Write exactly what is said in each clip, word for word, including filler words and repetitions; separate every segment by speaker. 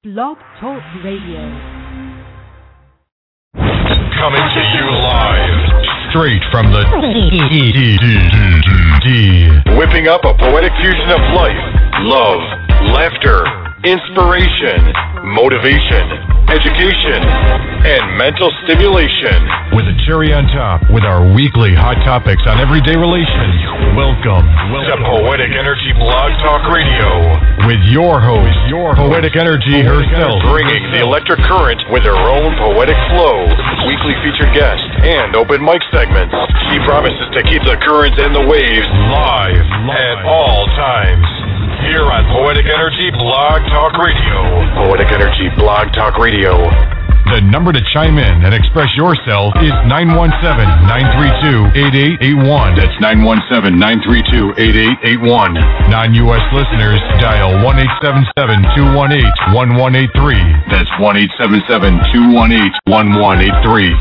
Speaker 1: Blog Talk Radio.
Speaker 2: Coming to you live, straight from the D. Whipping up a poetic fusion of life, love, laughter, inspiration, motivation, education, and mental stimulation. With a cherry on top, with our weekly hot topics on everyday relations. Welcome, welcome to Poetic Energy Blog Talk Radio. With your host, your Poetic Energy herself, bringing the electric current with her own poetic flow, weekly featured guests, and open mic segments. She promises to keep the currents and the waves live, live. at all times. Here on Poetic Energy Blog Talk Radio. Poetic Energy Blog Talk Radio. The number to chime in and express yourself is nine one seven, nine three two, eight eight eight one. That's nine one seven, nine three two, eight eight eight one. Non-U S listeners, dial one eight seven seven, two one eight, one one eight three. That's one eight seven seven, two one eight, one one eight three.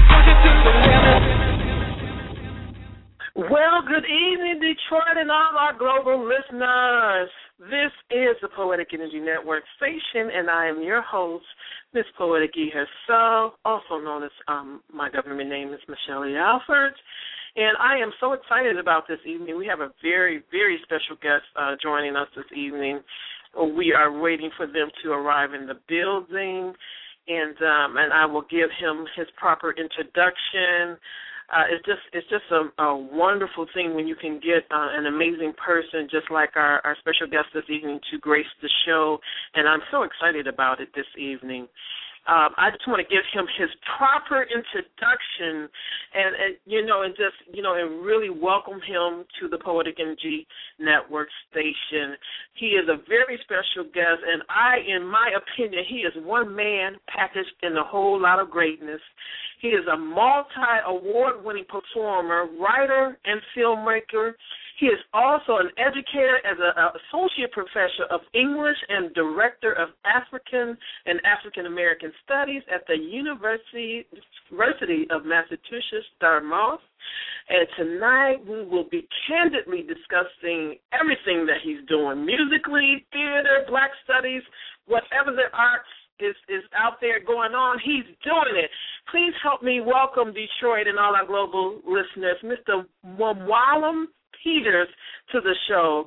Speaker 3: Well, good evening, Detroit, and all our global listeners. This is the Poetic Energy Network station, and I am your host, Miss Poetic E herself, also known as um, my government name is Michelle E. Alford. And I am so excited about this evening. We have a very, very special guest uh, joining us this evening. We are waiting for them to arrive in the building, and um, and I will give him his proper introduction. Uh, it's just it's just a, a wonderful thing when you can get uh, an amazing person just like our, our special guest this evening to grace the show, and I'm so excited about it this evening. Um, I just want to give him his proper introduction, and, and you know, and just you know, and really welcome him to the Poetic Energy Network station. He is a very special guest, and I, in my opinion, he is one man packaged in a whole lot of greatness. He is a multi-award-winning performer, writer, and filmmaker. He is also an educator as an associate professor of English and director of African and African American Studies at the University University of Massachusetts, Dartmouth. And tonight we will be candidly discussing everything that he's doing, musically, theater, black studies, whatever the arts is, is out there going on, he's doing it. Please help me welcome Detroit and all our global listeners, Mister Mwalem Peters, to the show.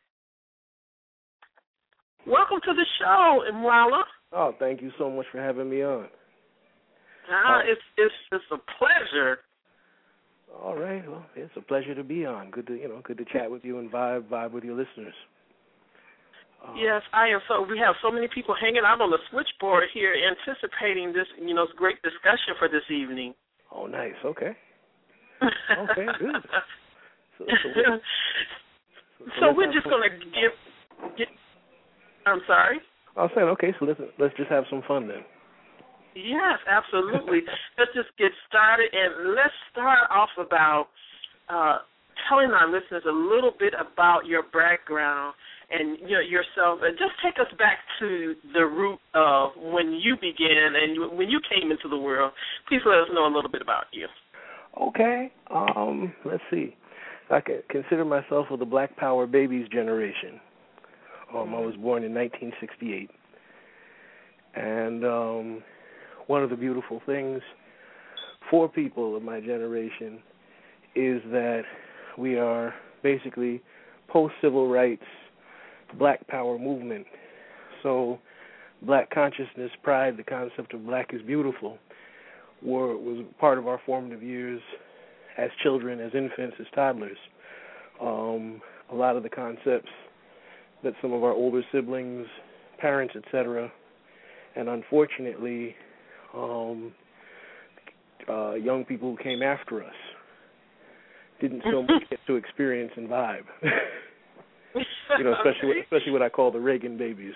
Speaker 3: Welcome to the show, Mwala.
Speaker 4: Oh, thank you so much for having me on.
Speaker 3: Ah, uh, it's it's it's a pleasure.
Speaker 4: All right, well, it's a pleasure to be on. Good to you know, good to chat with you and vibe vibe with your listeners.
Speaker 3: Uh, yes, I am. So we have so many people hanging out on the switchboard here, anticipating this you know great discussion for this evening.
Speaker 4: Oh, nice. Okay. Okay, good. So, so, we're,
Speaker 3: so, so we're just going to give, give, I'm sorry?
Speaker 4: I was saying, okay, so let's, let's just have some fun then.
Speaker 3: Yes, absolutely. Let's just get started, and let's start off about uh, telling our listeners a little bit about your background and you know, yourself, and just take us back to the root of when you began and when you came into the world. Please let us know a little bit about you.
Speaker 4: Okay. Um, let's see. I consider myself of the Black Power babies generation. Um, I was born in nineteen sixty-eight. And um, one of the beautiful things for people of my generation is that we are basically post-civil rights Black Power movement. So black consciousness, pride, the concept of black is beautiful were, was part of our formative years as children, as infants, as toddlers. Um, a lot of the concepts that some of our older siblings, parents, et cetera, and unfortunately, um, uh, young people who came after us didn't so much get to experience and vibe. you know, especially what, especially what I call the Reagan babies,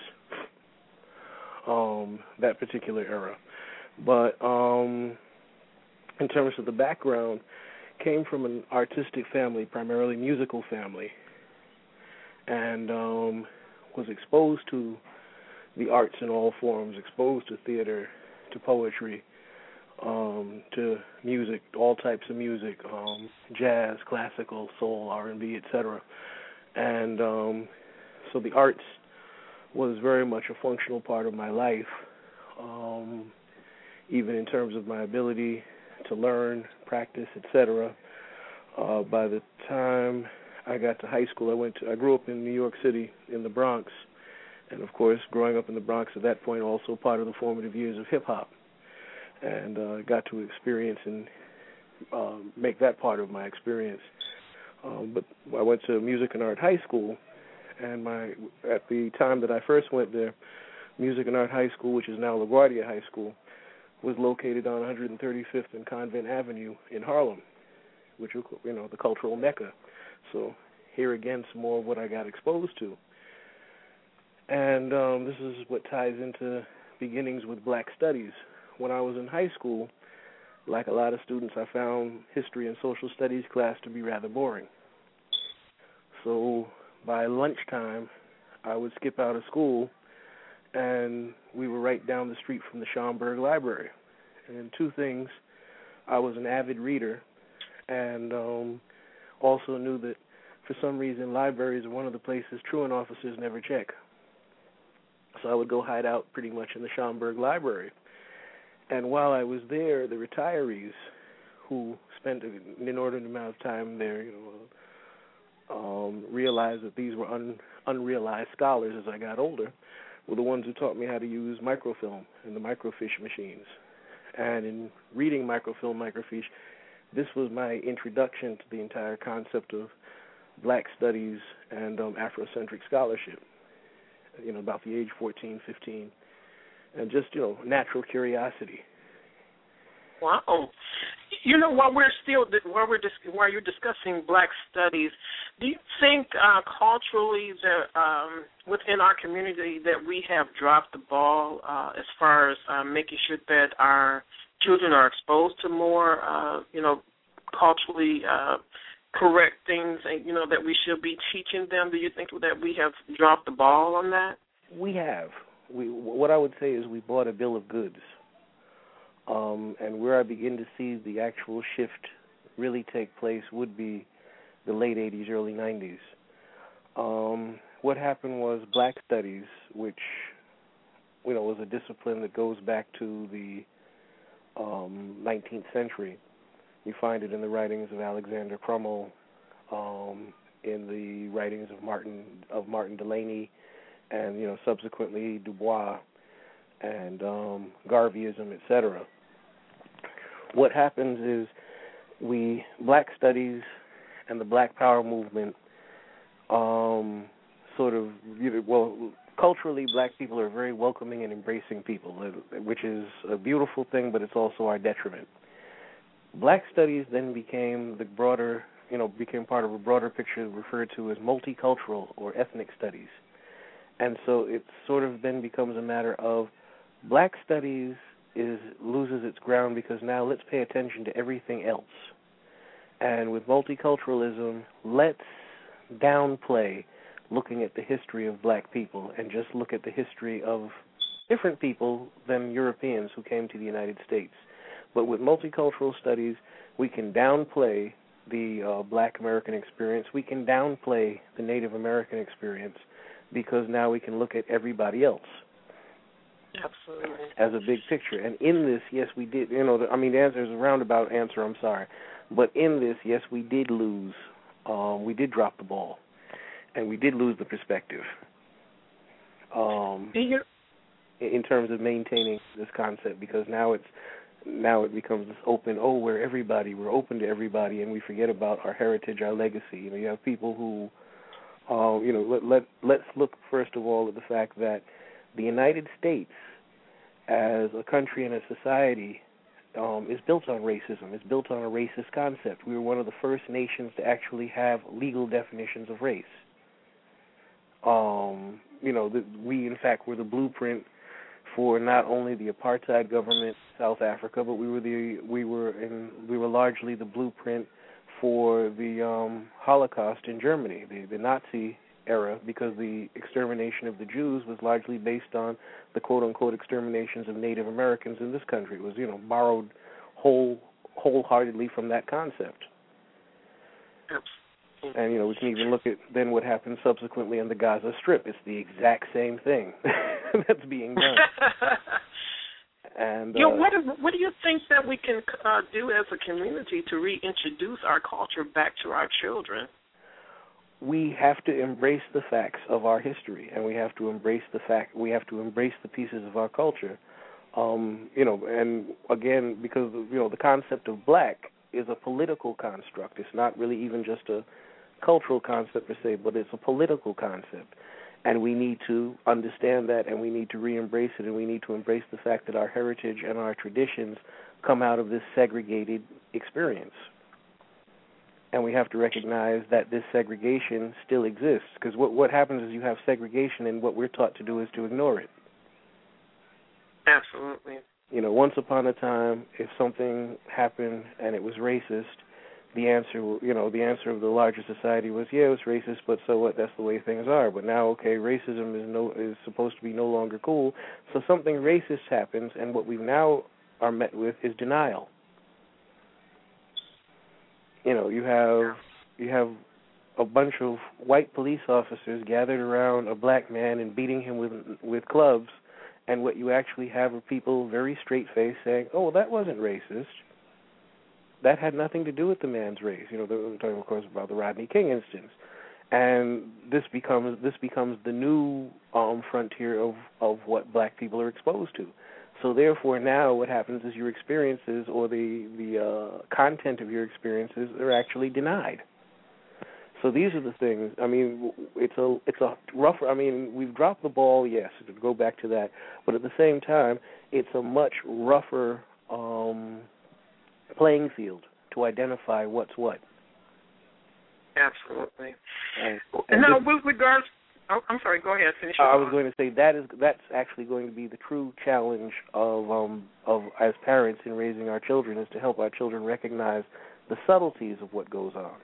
Speaker 4: um, that particular era. But um, in terms of the background, came from an artistic family, primarily musical family, and um, was exposed to the arts in all forms, exposed to theater, to poetry, um, to music, all types of music, um, jazz, classical, soul, R and B, et cetera. And um, so the arts was very much a functional part of my life, um, even in terms of my ability to learn, practice, et cetera. Uh, by the time I got to high school, I went to, I grew up in New York City in the Bronx, and of course, growing up in the Bronx at that point, also part of the formative years of hip hop, and uh, got to experience and uh, make that part of my experience. Um, but I went to Music and Art High School, and my at the time that I first went there, Music and Art High School, which is now LaGuardia High School, was located on one hundred thirty-fifth and Convent Avenue in Harlem, which is, you know, the cultural mecca. So here again, some more of what I got exposed to. And um, this is what ties into beginnings with black studies. When I was in high school, like a lot of students, I found history and social studies class to be rather boring. So by lunchtime, I would skip out of school, and we were right down the street from the Schomburg Library. And two things, I was an avid reader, and um, also knew that for some reason libraries are one of the places truant officers never check. So I would go hide out pretty much in the Schomburg Library. And while I was there, the retirees who spent an inordinate amount of time there, you know, um, realized that these were un, unrealized scholars as I got older, were the ones who taught me how to use microfilm and the microfiche machines. And in reading microfilm, microfiche, this was my introduction to the entire concept of black studies and um, Afrocentric scholarship, you know, about the age fourteen, fifteen, and just, you know, natural curiosity.
Speaker 3: Wow. You know, while we're still, while we're dis- while you're discussing black studies, do you think uh, culturally that um, within our community that we have dropped the ball uh, as far as uh, making sure that our children are exposed to more, uh, you know, culturally uh, correct things, and, you know, that we should be teaching them? Do you think that we have dropped the ball on that?
Speaker 4: We have. We, what I would say is we bought a bill of goods. Um, and where I begin to see the actual shift really take place would be the late eighties, early nineties. Um, what happened was black studies, which, you know, was a discipline that goes back to the um, nineteenth century. You find it in the writings of Alexander Crummell, um, in the writings of Martin of Martin Delany, and, you know, subsequently Du Bois and um, Garveyism, et cetera. What happens is we, black studies and the Black Power movement, um, sort of, well, culturally, black people are very welcoming and embracing people, which is a beautiful thing, but it's also our detriment. Black studies then became the broader, you know, became part of a broader picture referred to as multicultural or ethnic studies. And so it sort of then becomes a matter of black studies is loses its ground because now let's pay attention to everything else. And with multiculturalism, let's downplay looking at the history of black people and just look at the history of different people than Europeans who came to the United States. But with multicultural studies, we can downplay the uh, black American experience. We can downplay the Native American experience because now we can look at everybody else.
Speaker 3: Absolutely.
Speaker 4: As a big picture. And in this, yes, we did, you know, the, I mean, the answer is a roundabout answer, I'm sorry. But in this, yes, we did lose. Um, we did drop the ball. And we did lose the perspective. Um, in terms of maintaining this concept, because now it's, now it becomes this open, oh, we're everybody, we're open to everybody, and we forget about our heritage, our legacy. You know, you have people who, uh, you know, let, let, let's look first of all at the fact that the United States, as a country and a society, um, is built on racism. It's built on a racist concept. We were one of the first nations to actually have legal definitions of race. Um, you know, the, we, in fact, were the blueprint for not only the apartheid government in South Africa, but we were the we were in we were largely the blueprint for the um, Holocaust in Germany, the, the Nazi era, because the extermination of the Jews was largely based on the quote-unquote exterminations of Native Americans in this country. It was, you know, borrowed whole wholeheartedly from that concept. And, you know, we can even look at then what happened subsequently on the Gaza Strip. It's the exact same thing that's being done. And,
Speaker 3: you know,
Speaker 4: uh,
Speaker 3: what, is, what do you think that we can uh, do as a community to reintroduce our culture back to our children?
Speaker 4: We have to embrace the facts of our history, and we have to embrace the fact. We have to embrace the pieces of our culture. Um, you know, and again, because you know the concept of black is a political construct. It's not really even just a cultural concept per se, but it's a political concept. And we need to understand that, and we need to re-embrace it, and we need to embrace the fact that our heritage and our traditions come out of this segregated experience. And we have to recognize that this segregation still exists, because what, what happens is you have segregation, and what we're taught to do is to ignore it.
Speaker 3: Absolutely.
Speaker 4: You know, once upon a time, if something happened and it was racist, the answer, you know, the answer of the larger society was, yeah, it was racist, but so what? That's the way things are. But now, okay, racism is no is supposed to be no longer cool. So something racist happens, and what we now are met with is denial. You know, you have you have a bunch of white police officers gathered around a black man and beating him with with clubs, and what you actually have are people very straight-faced saying, "Oh, well, that wasn't racist. That had nothing to do with the man's race." You know, we're talking, of course, about the Rodney King instance, and this becomes this becomes the new um, frontier of of what black people are exposed to. So therefore, now what happens is your experiences or the the uh, content of your experiences are actually denied. So these are the things. I mean, it's a it's a rough. I mean, we've dropped the ball, yes, to go back to that, but at the same time, it's a much rougher um, playing field to identify what's what.
Speaker 3: Absolutely.
Speaker 4: And,
Speaker 3: and
Speaker 4: and
Speaker 3: now,
Speaker 4: this,
Speaker 3: with regards, oh, I'm sorry. Go ahead. Finish.
Speaker 4: I was going to say that is that's actually going to be the true challenge of um, of as parents in raising our children, is to help our children recognize the subtleties of what goes on.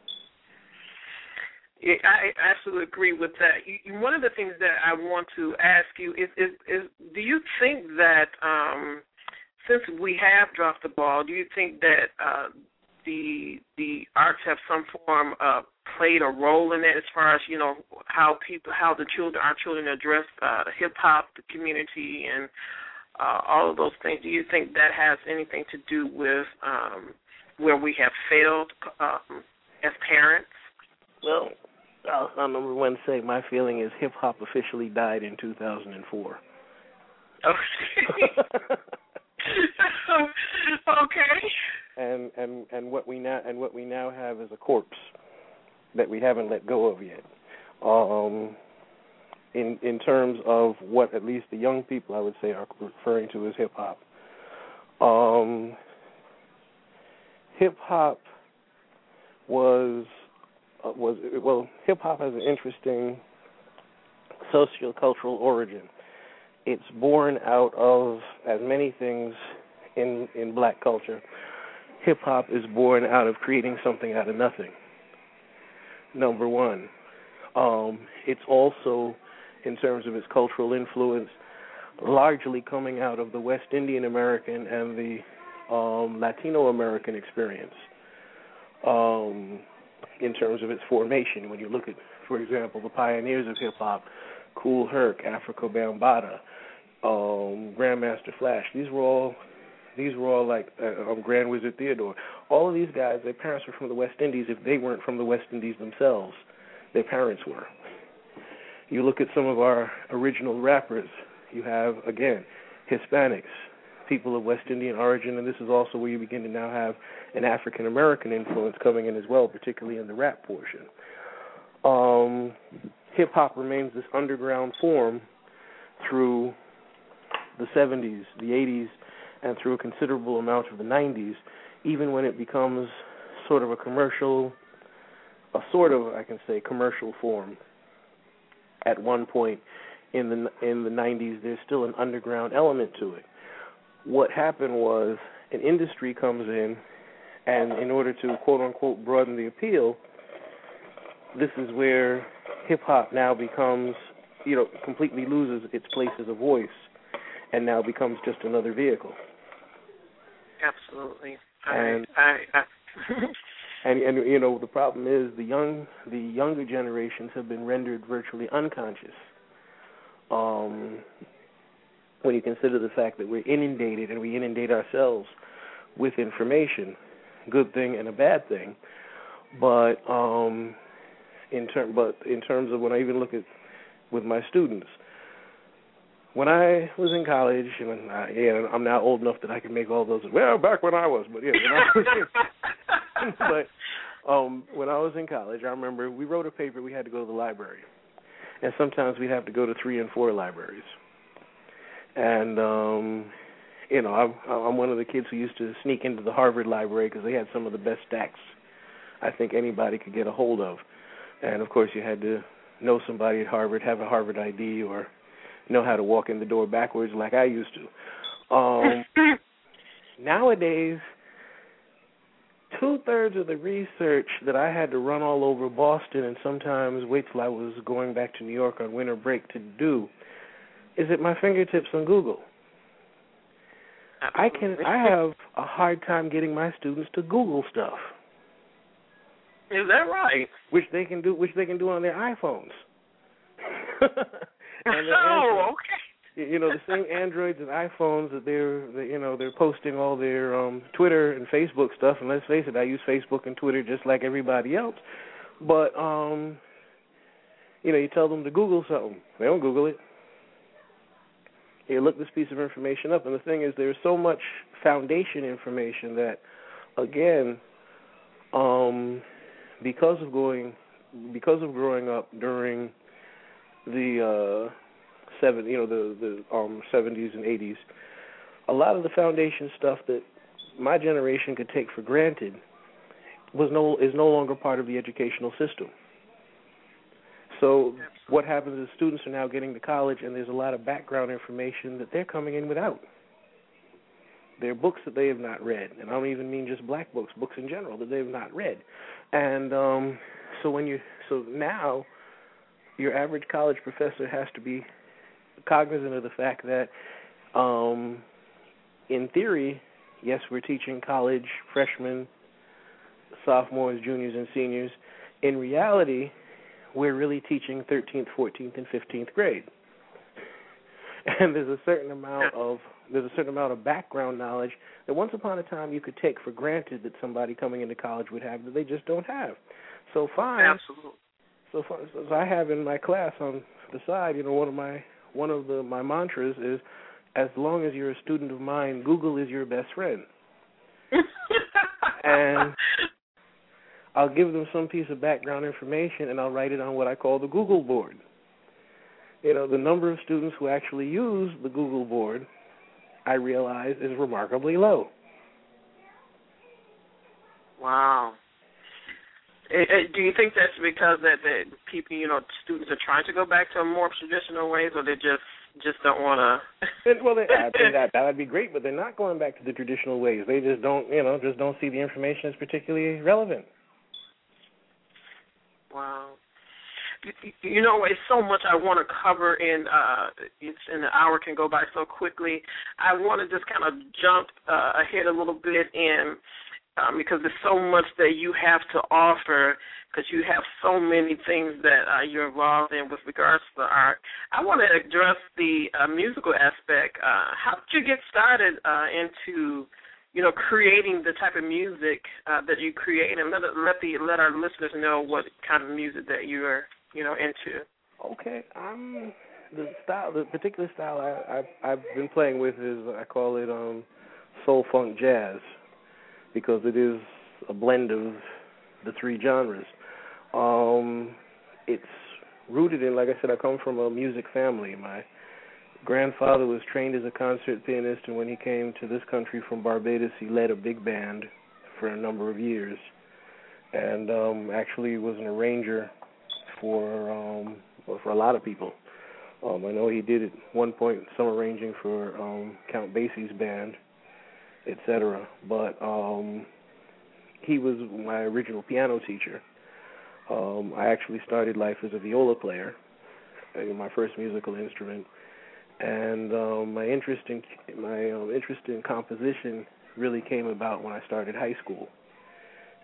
Speaker 3: Yeah, I absolutely agree with that. You, one of the things that I want to ask you is, is, is do you think that um, since we have dropped the ball, do you think that uh, the the arts have some form of played a role in that, as far as, you know, how people, how the children, our children address uh, hip hop, the community, and uh, all of those things? Do you think that has anything to do with um, where we have failed um, as parents?
Speaker 4: Well, I'll, I'll number one say my feeling is hip hop officially died in two thousand four.
Speaker 3: Okay. Okay.
Speaker 4: And and and what we now and what we now have is a corpse that we haven't let go of yet. Um, in in terms of what at least the young people, I would say, are referring to as hip hop. Um, hip hop was. Uh, was well, hip-hop has an interesting sociocultural origin. It's born out of, as many things in in black culture, hip-hop is born out of creating something out of nothing, number one. Um, it's also, in terms of its cultural influence, largely coming out of the West Indian American and the um, Latino American experience. Um... in terms of its formation. When you look at, for example, the pioneers of hip-hop, Kool Herc, Afrika Bambaataa, um, Grandmaster Flash, these were all, these were all like uh, um, Grand Wizard Theodore. All of these guys, their parents were from the West Indies. If they weren't from the West Indies themselves, their parents were. You look at some of our original rappers, you have, again, Hispanics, people of West Indian origin, and this is also where you begin to now have an African-American influence coming in as well, particularly in the rap portion. Um, hip-hop remains this underground form through the seventies, the eighties, and through a considerable amount of the nineties, even when it becomes sort of a commercial, a sort of, I can say, commercial form. At one point in the in the nineties, there's still an underground element to it. What happened was an industry comes in, and in order to, quote-unquote, broaden the appeal, this is where hip-hop now becomes, you know, completely loses its place as a voice and now becomes just another vehicle.
Speaker 3: Absolutely.
Speaker 4: And,
Speaker 3: I, I, I
Speaker 4: And and you know the problem is the young the younger generations have been rendered virtually unconscious. Um, when you consider the fact that we're inundated and we inundate ourselves with information, good thing and a bad thing. But um, in term but in terms of when I even look at with my students, when I was in college, and I, yeah, I'm now old enough that I can make all those. Well, back when I was, but yeah, when I was, but um, when I was in college, I remember we wrote a paper. We had to go to the library, and sometimes we'd have to go to three and four libraries. And um, you know, I'm, I'm one of the kids who used to sneak into the Harvard library because they had some of the best stacks I think anybody could get a hold of. And of course, you had to know somebody at Harvard, have a Harvard I D, or know how to walk in the door backwards like I used to. Um, nowadays, two-thirds of the research that I had to run all over Boston and sometimes wait till I was going back to New York on winter break to do is at my fingertips on Google. I can. I have a hard time getting my students to Google stuff.
Speaker 3: Is that right?
Speaker 4: Which they can do. Which they can do on their iPhones. And
Speaker 3: oh, okay.
Speaker 4: You know, the same Androids and iPhones that they're, they, you know, they're posting all their um, Twitter and Facebook stuff. And let's face it, I use Facebook and Twitter just like everybody else. But, um, you know, you tell them to Google something. They don't Google it. You look this piece of information up. And the thing is, there's so much foundation information that, again, um, because of going, because of growing up during the uh, seven, you know, the the um, seventies and eighties, a lot of the foundation stuff that my generation could take for granted was no is no longer part of the educational system. So what happens is students are now getting to college, and there's a lot of background information that they're coming in without. There are books that they have not read, and I don't even mean just black books, books in general that they have not read. And um, so when you so now. Your average college professor has to be cognizant of the fact that, um, in theory, yes, we're teaching college freshmen, sophomores, juniors, and seniors. In reality, we're really teaching thirteenth, fourteenth, and fifteenth grade. And there's a certain amount of there's a certain amount of background knowledge that once upon a time you could take for granted that somebody coming into college would have that they just don't have. So fine.
Speaker 3: Absolutely.
Speaker 4: So, so I have in my class on the side, you know, one of my one of the my mantras is, as long as you're a student of mine, Google is your best friend. And I'll give them some piece of background information, and I'll write it on what I call the Google board. You know, the number of students who actually use the Google board, I realize, is remarkably low.
Speaker 3: Wow. Do you think that's because that, that people, you know, students are trying to go back to more traditional ways, or they just just don't want to?
Speaker 4: Well, they, I think that that would be great, but they're not going back to the traditional ways. They just don't, you know, just don't see the information as particularly relevant.
Speaker 3: Wow. You know, it's so much I want to cover, and uh, it's and the hour can go by so quickly. I want to just kind of jump uh, ahead a little bit and. Um, because there's so much that you have to offer, because you have so many things that uh, you're involved in with regards to the art. I want to address the uh, musical aspect. Uh, how did you get started uh, into, you know, creating the type of music uh, that you create, and let let the let our listeners know what kind of music that you're, you know, into?
Speaker 4: Okay, um, the style, the particular style I, I I've been playing with is I call it um, soul funk jazz, because it is a blend of the three genres. Um, it's rooted in, like I said, I come from a music family. My grandfather was trained as a concert pianist, and when he came to this country from Barbados, he led a big band for a number of years, and um, actually was an arranger for um, for a lot of people. Um, I know he did at one point some arranging for um, Count Basie's band, et cetera. But um, he was my original piano teacher. Um, I actually started life as a viola player, uh, my first musical instrument, and um, my interest in my um, interest in composition really came about when I started high school.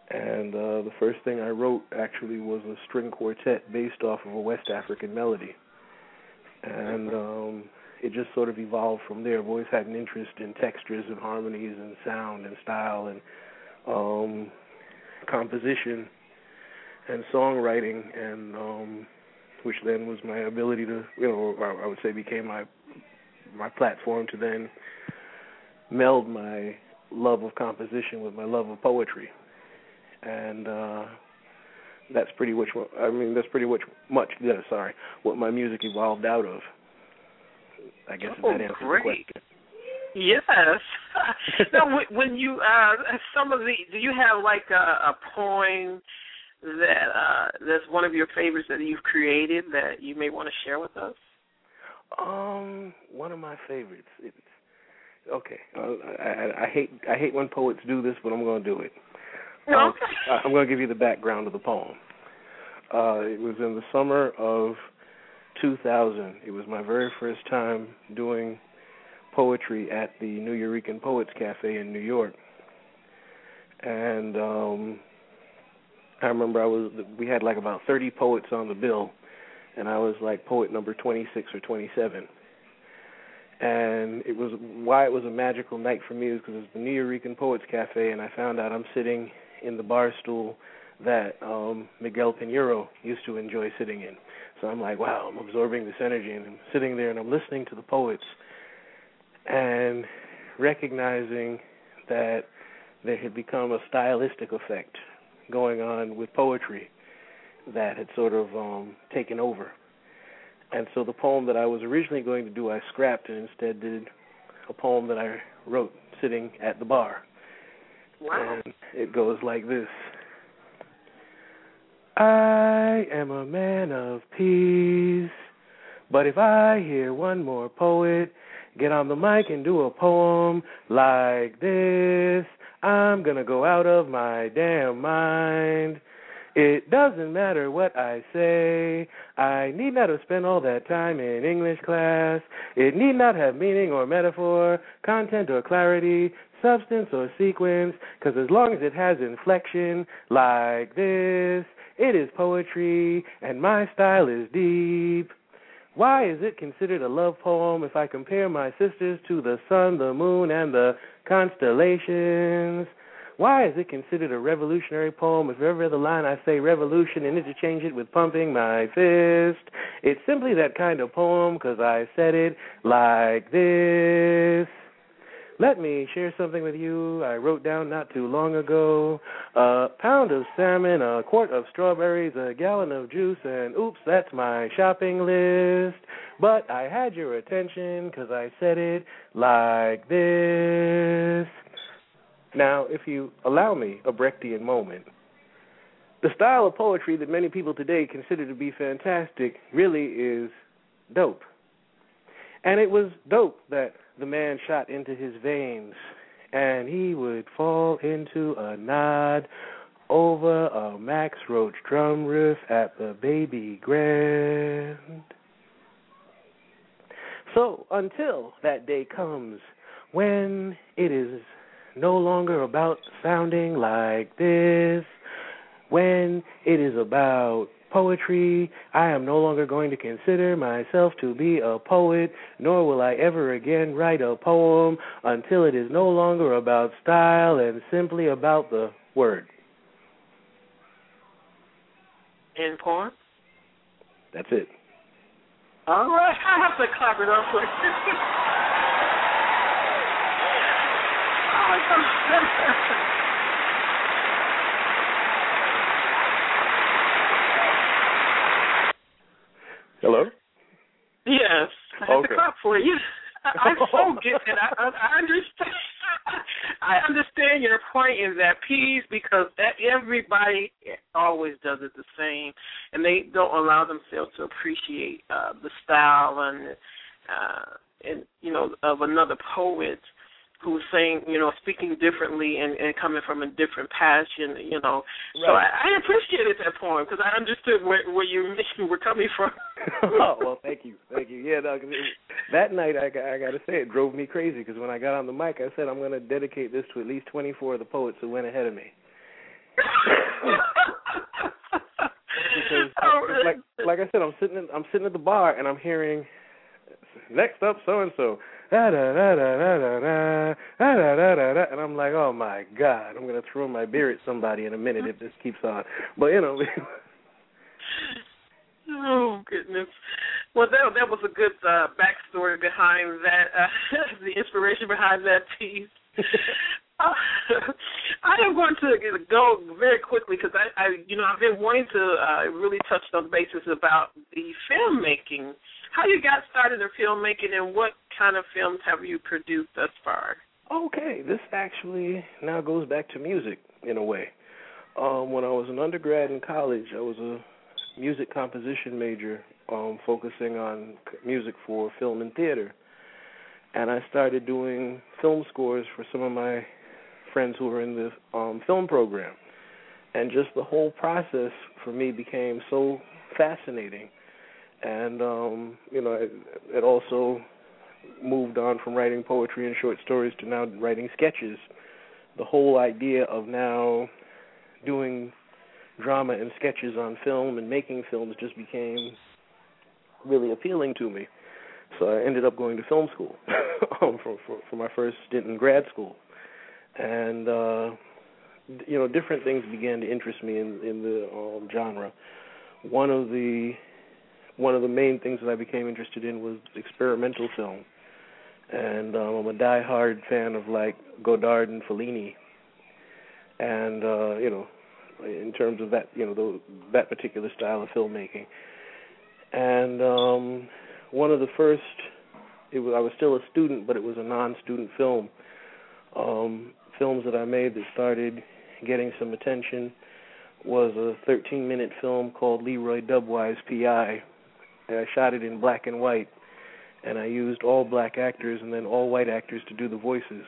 Speaker 4: And uh, the first thing I wrote actually was a string quartet based off of a West African melody. And um, it just sort of evolved from there. I've always had an interest in textures and harmonies and sound and style and um, composition and songwriting, and um, which then was my ability to, you know, I would say became my my platform to then meld my love of composition with my love of poetry. And uh, that's pretty much what, I mean, that's pretty much, much yeah, sorry, what my music evolved out of. I guess
Speaker 3: oh,
Speaker 4: that answers
Speaker 3: great.
Speaker 4: the question.
Speaker 3: Yes. Now, when you, uh, some of the, do you have like a, a poem that uh, that's one of your favorites that you've created that you may want to share with us?
Speaker 4: Um, one of my favorites. It's, okay, uh, I, I, I hate I hate when poets do this, but I'm going to do it.
Speaker 3: No.
Speaker 4: Um, I'm going to give you the background of the poem. Uh, it was in the summer of two thousand. It was my very first time doing poetry at the New Eurekan Poets Cafe in New York. And um, I remember I was we had like about thirty poets on the bill, and I was like poet number twenty-six or twenty-seven. And it was why it was a magical night for me is because it was the New Eurekan Poets Cafe, and I found out I'm sitting in the bar stool that um, Miguel Pinheiro used to enjoy sitting in. So I'm like, wow, I'm absorbing this energy, and I'm sitting there and I'm listening to the poets and recognizing that there had become a stylistic effect going on with poetry that had sort of um, taken over. And so the poem that I was originally going to do, I scrapped and instead did a poem that I wrote sitting at the bar.
Speaker 3: Wow.
Speaker 4: And it goes like this. I am a man of peace, but if I hear one more poet get on the mic and do a poem like this, I'm going to go out of my damn mind. It doesn't matter what I say. I need not have spent all that time in English class. It need not have meaning or metaphor, content or clarity, substance or sequence, because as long as it has inflection like this, it is poetry, and my style is deep. Why is it considered a love poem if I compare my sisters to the sun, the moon, and the constellations? Why is it considered a revolutionary poem if every other line I say revolution and interchange it with pumping my fist? It's simply that kind of poem because I said it like this. Let me share something with you I wrote down not too long ago. A pound of salmon, a quart of strawberries, a gallon of juice, and oops, that's my shopping list. But I had your attention because I said it like this. Now, if you allow me a Brechtian moment, the style of poetry that many people today consider to be fantastic really is dope. And it was dope that the man shot into his veins, and he would fall into a nod over a Max Roach drum riff at the Baby Grand. So until that day comes when it is no longer about sounding like this, when it is about poetry, I am no longer going to consider myself to be a poet, nor will I ever again write a poem until it is no longer about style and simply about the word.
Speaker 3: End poem?
Speaker 4: That's it.
Speaker 3: All right. I have to clap it up quick.
Speaker 4: Hello?
Speaker 3: Yes, I have
Speaker 4: Okay.
Speaker 3: to clap for you. I, I so get it. I, I, I understand. I understand your point in that piece because that everybody always does it the same, and they don't allow themselves to appreciate uh, the style and uh, and you know of another poet who's saying, you know, speaking differently and, and coming from a different passion, you know. Right. So I, I appreciated that poem because I understood where, where you were coming from.
Speaker 4: Oh, well, thank you. Thank you. Yeah, no, 'cause it, that night, I, I got to say, it drove me crazy because when I got on the mic, I said I'm going to dedicate this to at least twenty-four of the poets who went ahead of me. Because, like, like I said, I'm sitting, in, I'm sitting at the bar and I'm hearing, next up, so and so, da da da da da da da da da da da, and I'm like, oh my God, I'm gonna throw my beer at somebody in a minute if this keeps on. But you know.
Speaker 3: Oh goodness. Well, that that was a good uh, backstory behind that, uh, the inspiration behind that piece. uh, I am going to go very quickly because I, I, you know, I've been wanting to uh, really touch on the basis about the filmmaking. How you got started in filmmaking, and what kind of films have you produced thus far?
Speaker 4: Okay, this actually now goes back to music in a way. Um, when I was an undergrad in college, I was a music composition major, um, focusing on music for film and theater. And I started doing film scores for some of my friends who were in the um, film program. And just the whole process for me became so fascinating. And, um, you know, it, it also moved on from writing poetry and short stories to now writing sketches. The whole idea of now doing drama and sketches on film and making films just became really appealing to me. So I ended up going to film school um, for, for for my first stint in grad school, and uh, you know, different things began to interest me in in the um, genre. One of the one of the main things that I became interested in was experimental film, and um, I'm a diehard fan of like Godard and Fellini, and uh, you know, in terms of that, you know, the, that particular style of filmmaking. And um, one of the first, it was, I was still a student, but it was a non-student film, um, films that I made that started getting some attention was a thirteen-minute film called Leroy Dubwise, P I. And I shot it in black and white, and I used all black actors and then all white actors to do the voices,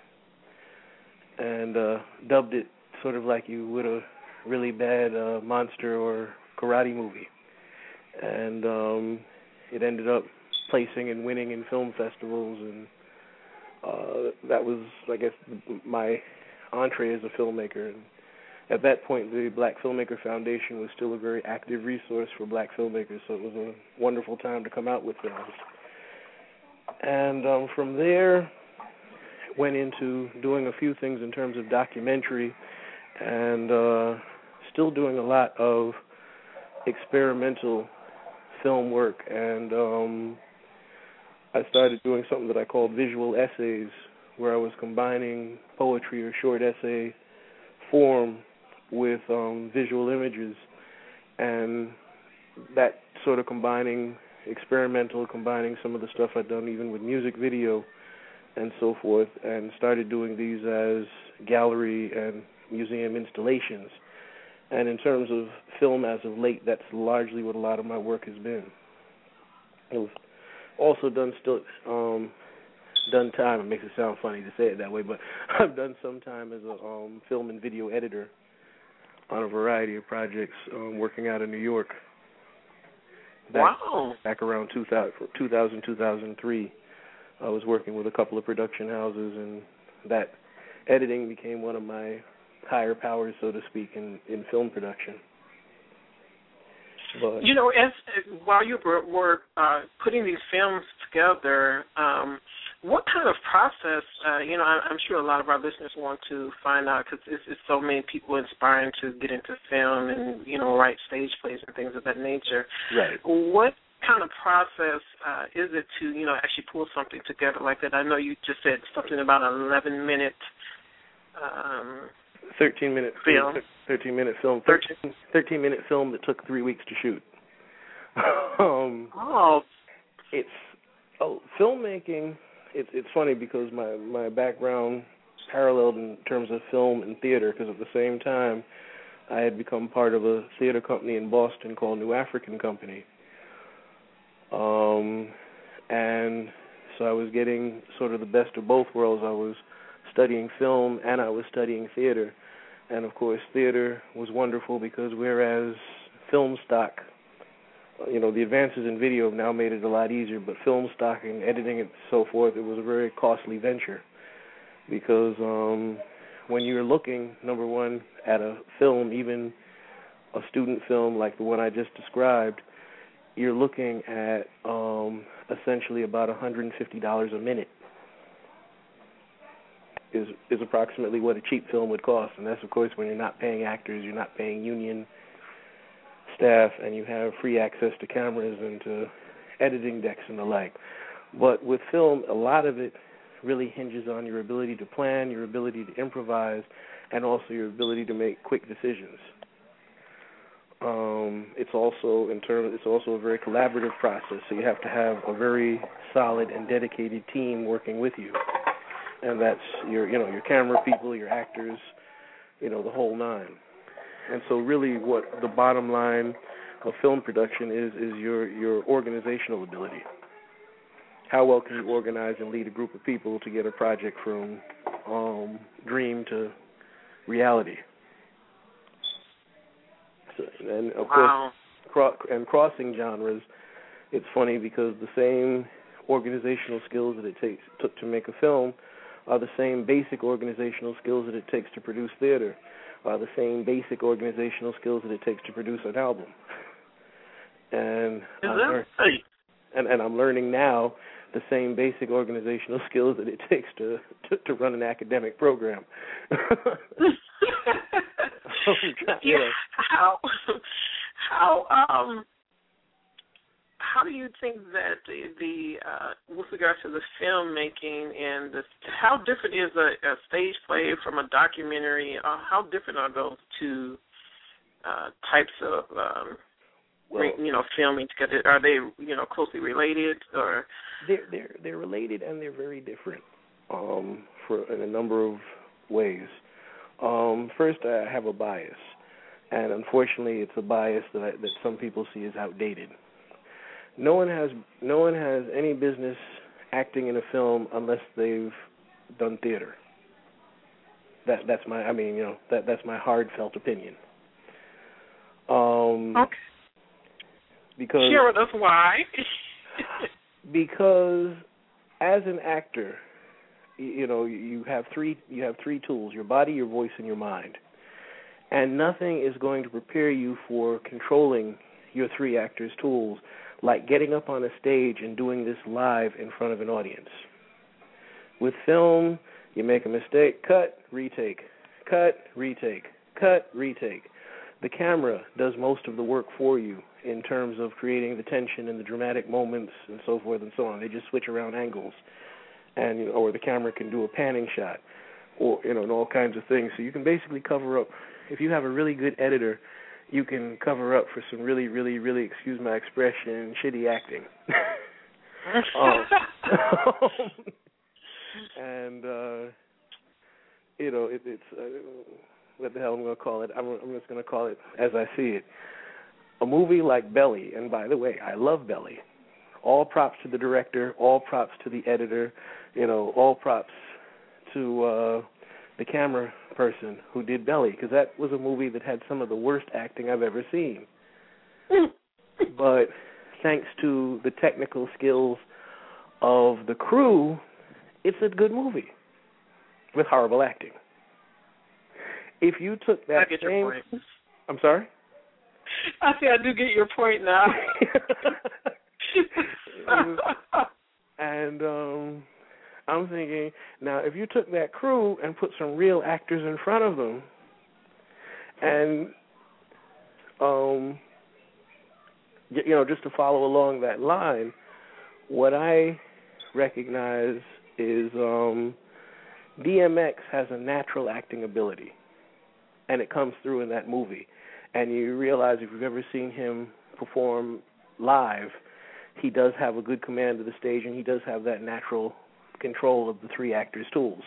Speaker 4: and uh, dubbed it sort of like you would a really bad uh, monster or karate movie. And um, it ended up placing and winning in film festivals, and uh, that was, I guess, my entree as a filmmaker. And at that point, the Black Filmmaker Foundation was still a very active resource for black filmmakers, so it was a wonderful time to come out with films. And um, from there, went into doing a few things in terms of documentary, and uh, still doing a lot of experimental film work. And um, I started doing something that I called visual essays, where I was combining poetry or short essay form with um, visual images, and that sort of combining experimental, combining some of the stuff I'd done even with music video and so forth, and started doing these as gallery and museum installations. And in terms of film as of late, that's largely what a lot of my work has been. I've also done still um, done time. It makes it sound funny to say it that way, but I've done some time as a um, film and video editor on a variety of projects, um, working out of New York. Back,
Speaker 3: wow.
Speaker 4: Back around two thousand, two thousand, two thousand three, I was working with a couple of production houses, and that editing became one of my higher powers, so to speak, in, in film production. But,
Speaker 3: you know, as while you were, were uh, putting these films together, um, what kind of process, uh, you know, I, I'm sure a lot of our listeners want to find out, because it's, it's so many people inspiring to get into film and, you know, write stage plays and things of that nature.
Speaker 4: Right.
Speaker 3: What kind of process uh, is it to, you know, actually pull something together like that? I know you just said something about an eleven-minute um,
Speaker 4: thirteen-minute
Speaker 3: film.
Speaker 4: thirteen-minute film. thirteen, thirteen-minute film that took three weeks to shoot. um,
Speaker 3: oh.
Speaker 4: It's oh, filmmaking. It's it's funny because my, my background paralleled in terms of film and theater, because at the same time I had become part of a theater company in Boston called New African Company. Um, and so I was getting sort of the best of both worlds. I was studying film and I was studying theater. And, of course, theater was wonderful because whereas film stock, you know, the advances in video have now made it a lot easier, but film stock and editing and so forth, it was a very costly venture because um, when you're looking, number one, at a film, even a student film like the one I just described, you're looking at um, essentially about one hundred fifty dollars a minute is is approximately what a cheap film would cost. And that's, of course, when you're not paying actors, you're not paying union staff, and you have free access to cameras and to editing decks and the like. But with film, a lot of it really hinges on your ability to plan, your ability to improvise, and also your ability to make quick decisions. Um, it's also in terms, it's also a very collaborative process. So you have to have a very solid and dedicated team working with you, and that's your, you know, your camera people, your actors, you know, the whole nine. And so, really, what the bottom line of film production is is your your organizational ability. How well can you organize and lead a group of people to get a project from um, dream to reality? So, and of
Speaker 3: wow.
Speaker 4: course, cro- and crossing genres, it's funny because the same organizational skills that it takes took to make a film are the same basic organizational skills that it takes to produce theater, are the same basic organizational skills that it takes to produce an album. And I'm, lear- and, and I'm learning now the same basic organizational skills that it takes to to, to run an academic program.
Speaker 3: yeah. How how um how do you think that the, the uh, with regard to the filmmaking and the, how different is a, a stage play from a documentary? Uh, how different are those two uh, types of um,
Speaker 4: well,
Speaker 3: re, you know filming together? Are they you know closely related or?
Speaker 4: They're they're they're related and they're very different um, for in a number of ways. Um, first, I have a bias, and unfortunately, it's a bias that I, that some people see as outdated. No one has no one has any business acting in a film unless they've done theater. That that's my I mean you know that that's my heartfelt opinion. Um,
Speaker 3: okay.
Speaker 4: Because
Speaker 3: share with us why.
Speaker 4: Because as an actor, you know, you have three you have three tools: your body, your voice, and your mind. And nothing is going to prepare you for controlling your three actors' tools like getting up on a stage and doing this live in front of an audience. With film, you make a mistake, cut, retake, cut, retake, cut, retake. The camera does most of the work for you in terms of creating the tension and the dramatic moments and so forth and so on. They just switch around angles, and you know, or the camera can do a panning shot, or you know, and all kinds of things. So you can basically cover up. If you have a really good editor, you can cover up for some really, really, really, excuse my expression, shitty acting. um, and uh, you know, it, it's uh, what the hell I'm going to call it? I'm, I'm just going to call it as I see it. A movie like Belly, and by the way, I love Belly. All props to the director, all props to the editor, you know, all props to uh, the camera person who did Belly, because that was a movie that had some of the worst acting I've ever seen. But thanks to the technical skills of the crew, it's a good movie with horrible acting. If you took that
Speaker 3: I get
Speaker 4: same,
Speaker 3: your point.
Speaker 4: I'm sorry?
Speaker 3: I see. I do get your point now.
Speaker 4: and um, I'm thinking, now if you took that crew and put some real actors in front of them, and um, you know, just to follow along that line, what I recognize is um, D M X has a natural acting ability, and it comes through in that movie. And you realize if you've ever seen him perform live, he does have a good command of the stage, and he does have that natural control of the three actors' tools.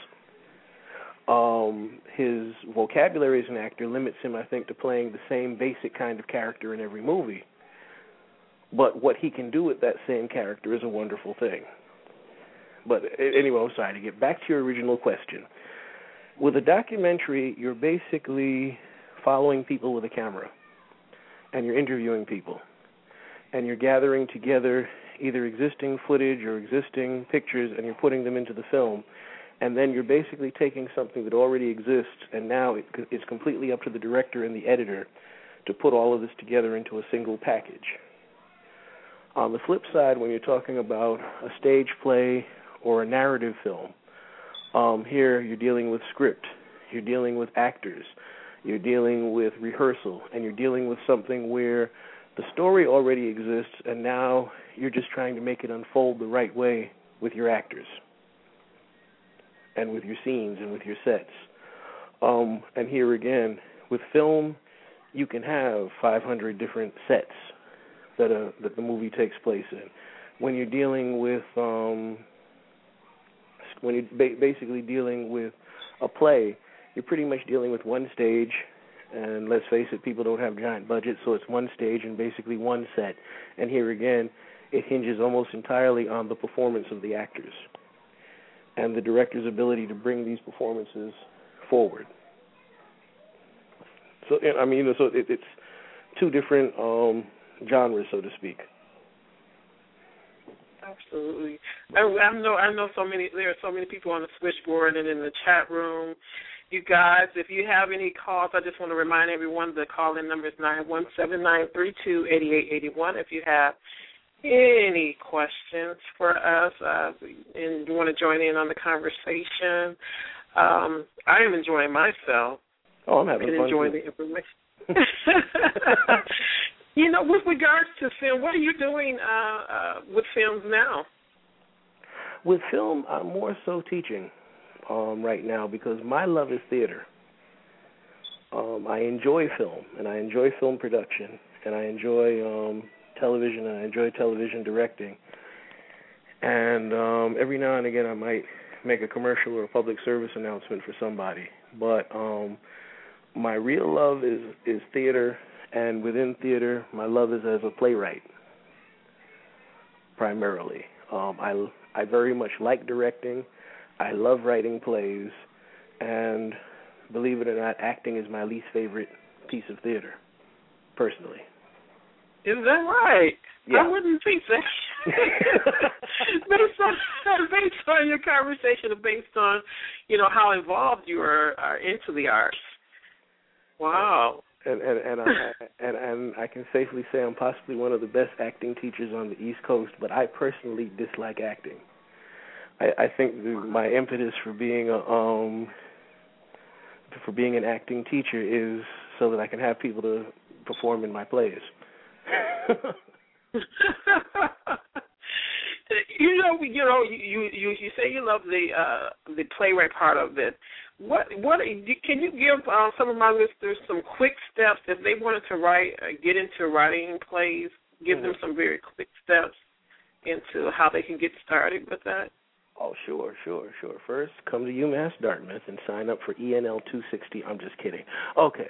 Speaker 4: Um, his vocabulary as an actor limits him, I think, to playing the same basic kind of character in every movie. But what he can do with that same character is a wonderful thing. But anyway, I'm sorry, to get back to your original question. With a documentary, you're basically following people with a camera, and you're interviewing people, and you're gathering together either existing footage or existing pictures, and you're putting them into the film, And then you're basically taking something that already exists, and now it, it's completely up to the director and the editor to put all of this together into a single package. On the flip side, when you're talking about a stage play or a narrative film, um, here you're dealing with script, you're dealing with actors, you're dealing with rehearsal, and you're dealing with something where the story already exists, and now you're just trying to make it unfold the right way with your actors and with your scenes and with your sets. Um, and here again, with film, you can have five hundred different sets that a, that the movie takes place in. When you're dealing with, um, when you're ba- basically dealing with a play, you're pretty much dealing with one stage, and let's face it, people don't have giant budgets, so it's one stage and basically one set. And here again, it hinges almost entirely on the performance of the actors and the director's ability to bring these performances forward. So, I mean, so it, it's two different um, genres, so to speak.
Speaker 3: Absolutely. I, I know. I know so many. There are so many people on the switchboard and in the chat room. You guys, if you have any calls, I just want to remind everyone the call-in number is nine one seven, nine three two, eight eight eight one. If you have any questions for us uh, and you want to join in on the conversation, um, I am enjoying myself.
Speaker 4: Oh, I'm having
Speaker 3: and
Speaker 4: fun.
Speaker 3: enjoying
Speaker 4: too.
Speaker 3: the information. You know, with regards to film, what are you doing uh, uh, with films now?
Speaker 4: With film, I'm more so teaching um, right now because my love is theater. Um, I enjoy film, and I enjoy film production, and I enjoy um, television, and I enjoy television directing. And um, every now and again, I might make a commercial or a public service announcement for somebody. But um, my real love is, is theater. And within theater, my love is as a playwright, primarily. Um, I, I very much like directing. I love writing plays. And believe it or not, acting is my least favorite piece of theater, personally.
Speaker 3: Is that right?
Speaker 4: Yeah.
Speaker 3: I wouldn't think that. based on based on your conversation, based on, you know, how involved you are, are into the arts. Wow.
Speaker 4: And and and I, and and I can safely say I'm possibly one of the best acting teachers on the East Coast, but I personally dislike acting. I, I think the, my impetus for being a um for being an acting teacher is so that I can have people to perform in my plays.
Speaker 3: You know, you know, you you you say you love the uh, the playwright part of it. What what can you give uh, some of my listeners some quick steps if they wanted to write, uh, get into writing plays? Give mm-hmm. them some very quick steps into how they can get started with that.
Speaker 4: Oh, sure, sure, sure. First, come to UMass Dartmouth and sign up for E N L two sixty. I'm just kidding. Okay.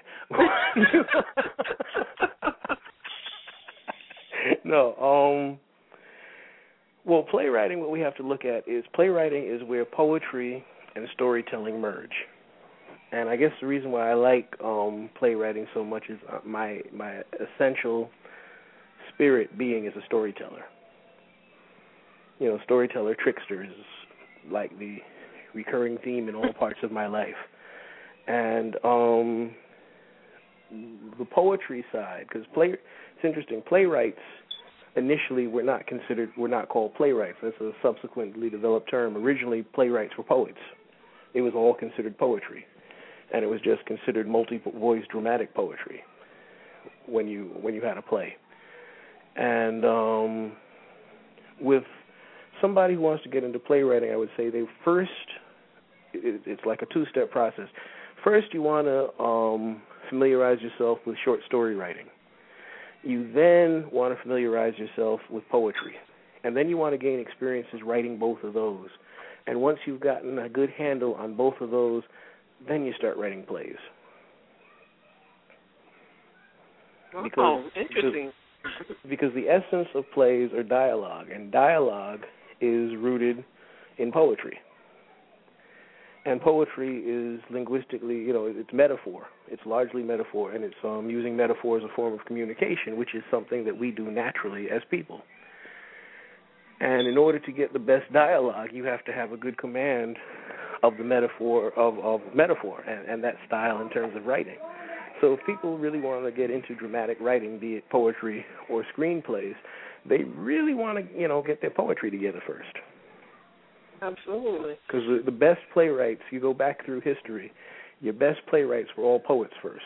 Speaker 4: No, um, well, playwriting, what we have to look at is playwriting is where poetry and storytelling merge. And I guess the reason why I like um, playwriting so much is my my essential spirit being as a storyteller. You know, storyteller, trickster is like the recurring theme in all parts of my life. And um, the poetry side, because play, it's interesting, playwrights initially were not considered, were not called playwrights. That's a subsequently developed term. Originally, playwrights were poets. It was all considered poetry, and it was just considered multi-voice dramatic poetry when you when you had a play. And um, with somebody who wants to get into playwriting, I would say they first, it, it's like a two-step process. First, you want to um, familiarize yourself with short story writing. You then want to familiarize yourself with poetry. And then you want to gain experiences writing both of those. And once you've gotten a good handle on both of those, then you start writing plays.
Speaker 3: Because, oh, interesting.
Speaker 4: Because, because the essence of plays are dialogue, and dialogue is rooted in poetry. And poetry is linguistically, you know, it's metaphor. It's largely metaphor, and it's um, using metaphor as a form of communication, which is something that we do naturally as people. And in order to get the best dialogue, you have to have a good command of the metaphor of, of metaphor and, and that style in terms of writing. So if people really want to get into dramatic writing, be it poetry or screenplays, they really want to, you know, get their poetry together first.
Speaker 3: Absolutely.
Speaker 4: Because the, the best playwrights, you go back through history, your best playwrights were all poets first.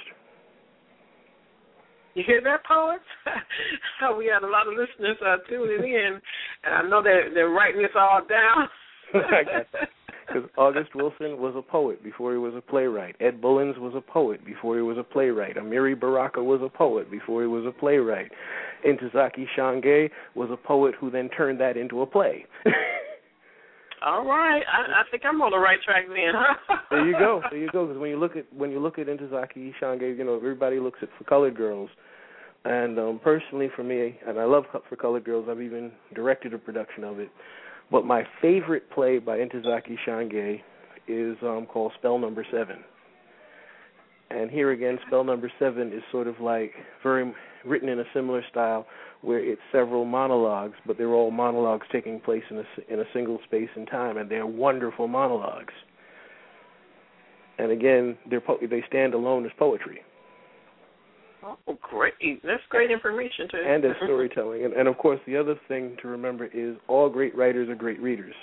Speaker 3: You hear that, poets? We had a lot of listeners uh, tuning in, and I know they're, they're writing this all down.
Speaker 4: Because August Wilson was a poet before he was a playwright. Ed Bullins was a poet before he was a playwright. Amiri Baraka was a poet before he was a playwright. Ntozake Shange was a poet who then turned that into a play.
Speaker 3: All right, I, I think I'm on the right track then. Huh?
Speaker 4: There you go. There you go. Because when you look at when you look at Ntozake Shange, you know, everybody looks at For Colored Girls, and um, personally for me, and I love For Colored Girls. I've even directed a production of it. But my favorite play by Ntozake Shange is um, called Spell Number Seven. And here again, Spell Number Seven is sort of like very written in a similar style, where it's several monologues, but they're all monologues taking place in a, in a single space and time, and they're wonderful monologues. And again, they're po- they stand alone as poetry.
Speaker 3: Oh, great. That's great information, too.
Speaker 4: And as storytelling. And, and, of course, the other thing to remember is all great writers are great readers.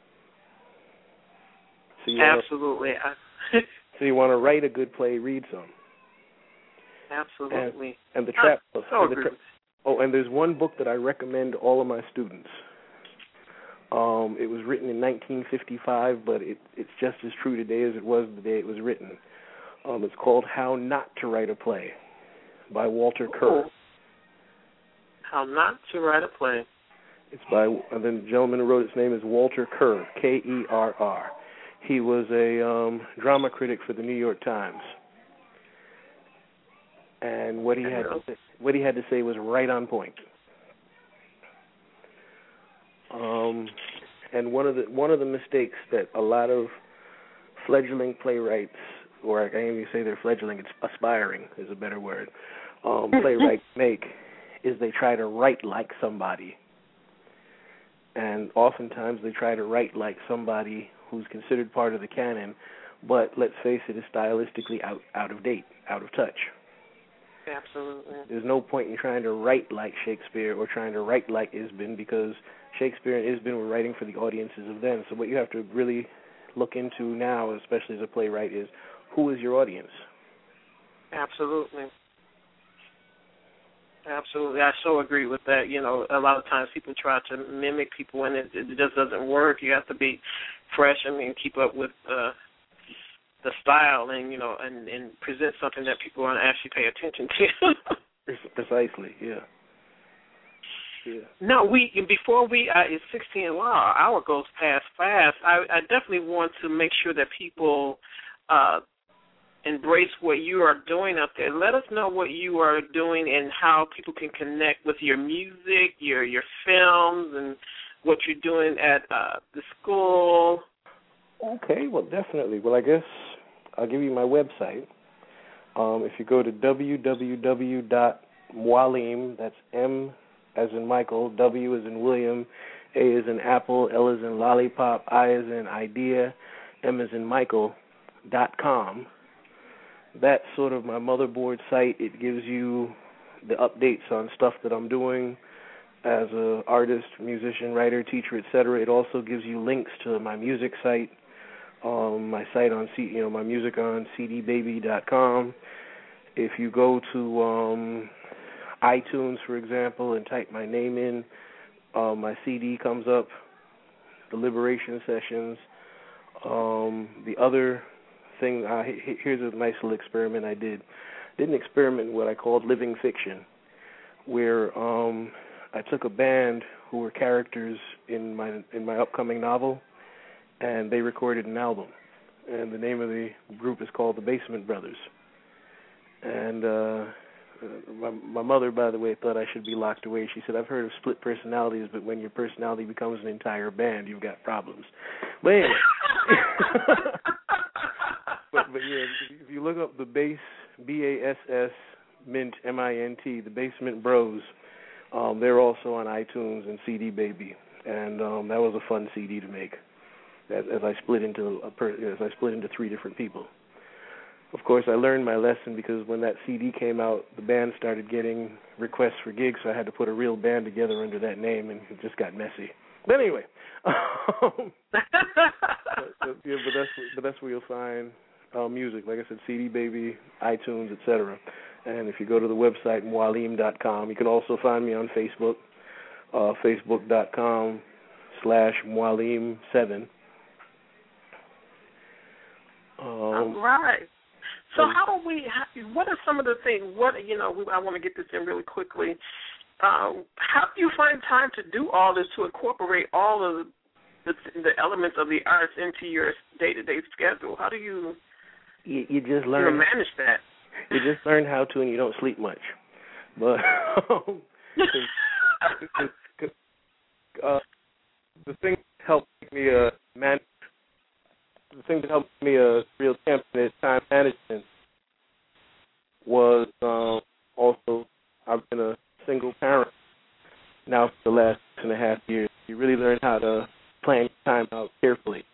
Speaker 4: So you
Speaker 3: Absolutely.
Speaker 4: Wanna, so you want to write a good play, read some.
Speaker 3: Absolutely.
Speaker 4: And, and the trap.
Speaker 3: I so
Speaker 4: and the tra- oh, and there's one book that I recommend all of my students. Um, it was written in nineteen fifty-five, but it, it's just as true today as it was the day it was written. Um, it's called How Not to Write a Play by Walter Kerr.
Speaker 3: How Not to Write a Play.
Speaker 4: It's by, and then the gentleman who wrote its name is Walter Kerr, K E R R. He was a um, drama critic for the New York Times. And what he had to say, what he had to say was right on point. Um, and one of the one of the mistakes that a lot of fledgling playwrights, or I can't even say they're fledgling, it's aspiring is a better word, um, playwrights make, is they try to write like somebody. And oftentimes they try to write like somebody who's considered part of the canon, but let's face it, is stylistically out, out of date, out of touch.
Speaker 3: Absolutely.
Speaker 4: There's no point in trying to write like Shakespeare or trying to write like Ibsen, because Shakespeare and Ibsen were writing for the audiences of then. So what you have to really look into now, especially as a playwright, is who is your audience?
Speaker 3: Absolutely. Absolutely. I so agree with that. You know, a lot of times people try to mimic people and it, it just doesn't work. You have to be fresh and, and keep up with uh, the style and, you know, and, and present something that people want to actually pay attention to.
Speaker 4: Precisely, yeah. Yeah.
Speaker 3: No, we before we uh, it's sixteen. Wow, our hour goes past fast. I, I definitely want to make sure that people uh, embrace what you are doing up there. Let us know what you are doing and how people can connect with your music, your your films, and what you're doing at uh, the school.
Speaker 4: Okay, well, definitely. Well, I guess I'll give you my website. Um, if you go to w w w dot mwalim, that's M as in Michael, W as in William, A as in Apple, L as in Lollipop, I as in Idea, M as in Michael, dot com. That's sort of my motherboard site. It gives you the updates on stuff that I'm doing as an artist, musician, writer, teacher, et cetera. It also gives you links to my music site, um, my site on, C, you know, my music on c d baby dot com. If you go to um, iTunes, for example, and type my name in, uh, my C D comes up, the Liberation Sessions. Um, the other thing, uh, here's a nice little experiment I did. I did an experiment in what I called living fiction, where um, I took a band who were characters in my in my upcoming novel, and they recorded an album. And the name of the group is called the Basement Brothers. And uh, my, my mother, by the way, thought I should be locked away. She said, I've heard of split personalities, but when your personality becomes an entire band, you've got problems. But anyway. but, but yeah, if you look up the Bass, B A S S, Mint, M I N T, the Basement Bros, um, they're also on iTunes and C D Baby. And um, that was a fun C D to make. as, as I split into a per, as I split into three different people. Of course, I learned my lesson because when that C D came out, the band started getting requests for gigs, so I had to put a real band together under that name, and it just got messy. But anyway, um, but, but, yeah, but that's but that's where you'll find uh, music. Like I said, C D Baby, iTunes, et cetera. And if you go to the website Mwalim dot com, you can also find me on Facebook, uh, facebook dot com slash Mwalim seven. Um,
Speaker 3: All right. So how do we? How, what are some of the things? What you know? We, I want to get this in really quickly. Uh, how do you find time to do all this to incorporate all of the, the elements of the arts into your day-to-day schedule? How do you?
Speaker 4: You, you just learn
Speaker 3: you manage that.
Speaker 4: You just learn how to, and you don't sleep much. But um, uh, the thing that helped me uh, manage. The thing that helped me a uh, real champion at time management was um, also I've been a single parent now for the last six and a half years. You really learn how to plan your time out carefully.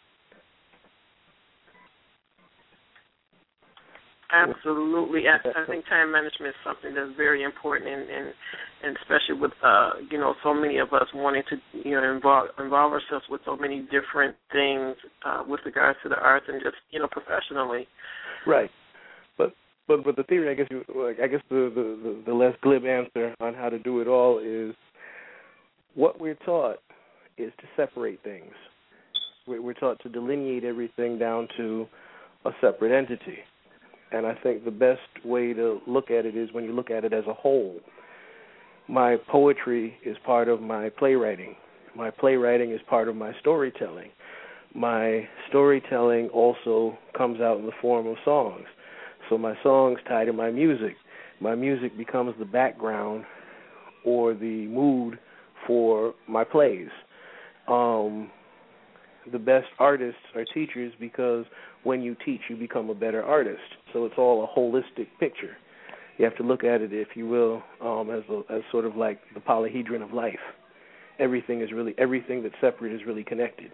Speaker 3: Absolutely. I, I think time management is something that's very important, and, and, and especially with, uh, you know, so many of us wanting to, you know, involve, involve ourselves with so many different things uh, with regards to the arts and just, you know, professionally.
Speaker 4: Right. But but but the theory, I guess, you, I guess the, the, the less glib answer on how to do it all is what we're taught is to separate things. We're, we're taught to delineate everything down to a separate entity. And I think the best way to look at it is when you look at it as a whole. My poetry is part of my playwriting. My playwriting is part of my storytelling. My storytelling also comes out in the form of songs. So my songs tie to my music. My music becomes the background or the mood for my plays. Um, the best artists are teachers because when you teach, you become a better artist. So it's all a holistic picture. You have to look at it, if you will, um, as a, as sort of like the polyhedron of life. Everything is really everything that's separate is really connected.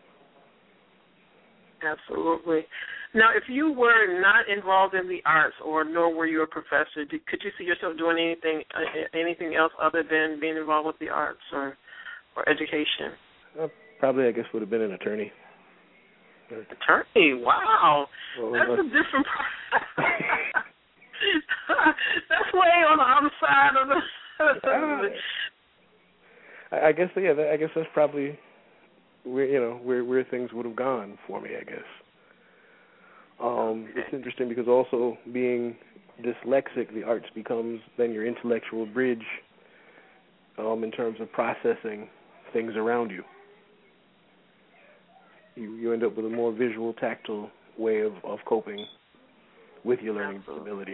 Speaker 3: Absolutely. Now, if you were not involved in the arts, or nor were you a professor, did, could you see yourself doing anything uh, anything else other than being involved with the arts or or education?
Speaker 4: Uh, probably, I guess, would have been an attorney.
Speaker 3: Attorney, wow,
Speaker 4: well,
Speaker 3: that's
Speaker 4: uh,
Speaker 3: a different. That's way on the other side of the.
Speaker 4: I, I guess, yeah, I guess that's probably where you know where where things would have gone for me. I guess. Um,
Speaker 3: okay.
Speaker 4: It's interesting because also being dyslexic, the arts becomes then your intellectual bridge um, in terms of processing things around you. You, you end up with a more visual, tactile way of, of coping with your learning
Speaker 3: Absolutely.
Speaker 4: disability.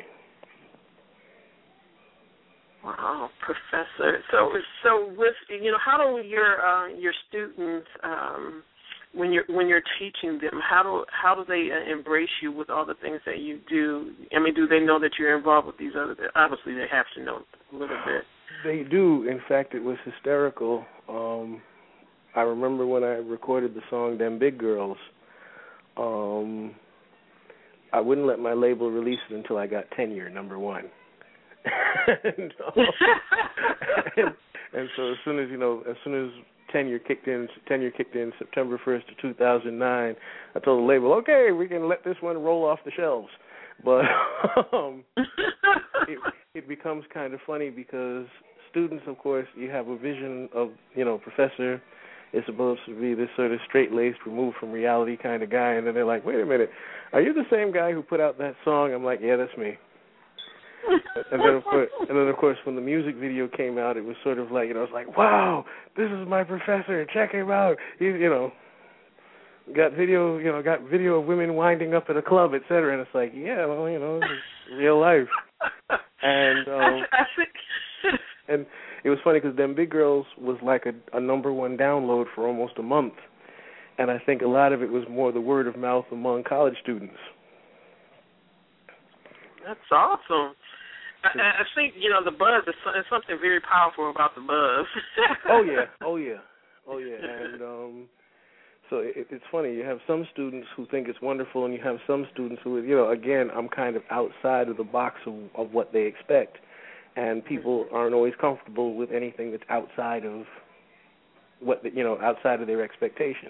Speaker 3: Wow, professor. So, so with you know, how do your uh, your students um, when you're when you're teaching them, how do how do they uh, embrace you with all the things that you do? I mean, do they know that you're involved with these other? Obviously, they have to know a little bit.
Speaker 4: They do. In fact, it was hysterical. Um, I remember when I recorded the song "Them Big Girls." Um, I wouldn't let my label release it until I got tenure, number one. and, um, and, and so as soon as you know, as soon as tenure kicked in, tenure kicked in September first of two thousand nine, I told the label, okay, we can let this one roll off the shelves. But um, it, it becomes kind of funny because students, of course, you have a vision of, you know, professor is supposed to be this sort of straight-laced, removed from reality kind of guy, and then they're like, wait a minute, are you the same guy who put out that song? I'm like, yeah, that's me. And then, of course, and then, of course, when the music video came out, it was sort of like, you know, it's like, wow, this is my professor. Check him out. He, you know, got video, you know, got video of women winding up at a club, et cetera. And it's like, yeah, well, you know, it's real life. And um, and it was funny because Them Big Girls was like a, a number one download for almost a month, and I think a lot of it was more the word of mouth among college students.
Speaker 3: That's awesome. I, I think, you know, the buzz is, is something very powerful about the buzz.
Speaker 4: oh, yeah. Oh, yeah. Oh, yeah. And um, So it, it's funny. You have some students who think it's wonderful, and you have some students who, you know, again, I'm kind of outside of the box of, of what they expect, and people aren't always comfortable with anything that's outside of what the, you know, outside of their expectation.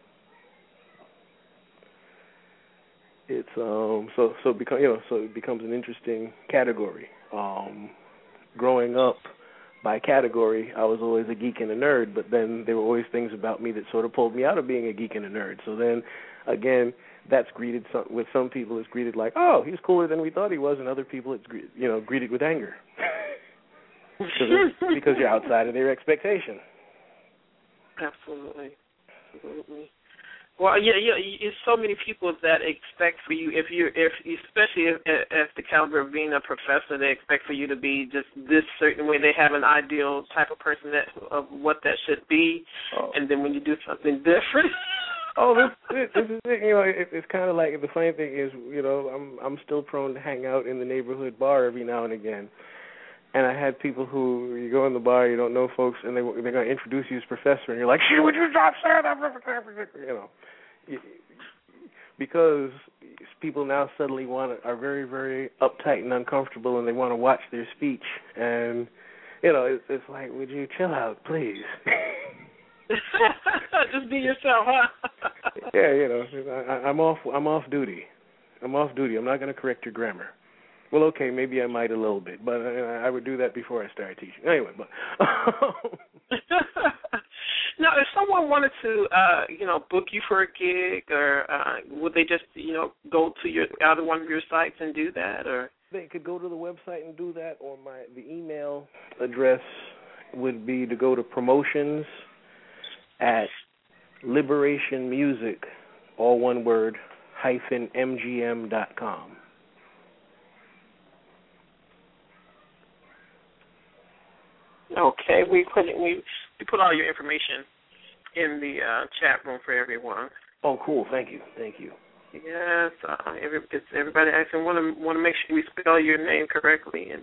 Speaker 4: It's um so so become you know so it becomes an interesting category. Um, growing up, by category, I was always a geek and a nerd, but then there were always things about me that sort of pulled me out of being a geek and a nerd. So then, again, that's greeted some, with some people it's greeted like, oh, he's cooler than we thought he was, and other people it's you know greeted with anger because you're outside of their expectation.
Speaker 3: Absolutely, absolutely. Well, yeah, yeah. There's so many people that expect for you, if you, if especially if, if the caliber of being a professor, they expect for you to be just this certain way. They have an ideal type of person that of what that should be, oh. and then when you do something different.
Speaker 4: oh, this, this is it. You know, it, it's kind of like the funny thing is, you know, I'm I'm still prone to hang out in the neighborhood bar every now and again. And I had people who, you go in the bar, you don't know folks, and they, they're going to introduce you as professor, and you're like, shit, would you stop saying that? You know, because people now suddenly want to, are very, very uptight and uncomfortable, and they want to watch their speech. And, you know, it's, it's like, would you chill out, please?
Speaker 3: Just be yourself, huh?
Speaker 4: Yeah, you know, I, I'm off. I'm off duty. I'm off duty. I'm not going to correct your grammar. Well, okay, maybe I might a little bit, but I, I would do that before I started teaching. Anyway, but
Speaker 3: now, if someone wanted to, uh, you know, book you for a gig, or uh, would they just, you know, go to your either one of your sites and do that, or
Speaker 4: they could go to the website and do that, or my the email address would be to go to promotions at Liberation Music, all one word, hyphen M G M dot com.
Speaker 3: Okay, we put we we put all your information in the uh, chat room for everyone.
Speaker 4: Oh, cool! Thank you, thank you.
Speaker 3: Yes, uh, every, it's everybody asking want to want to make sure we spell your name correctly. And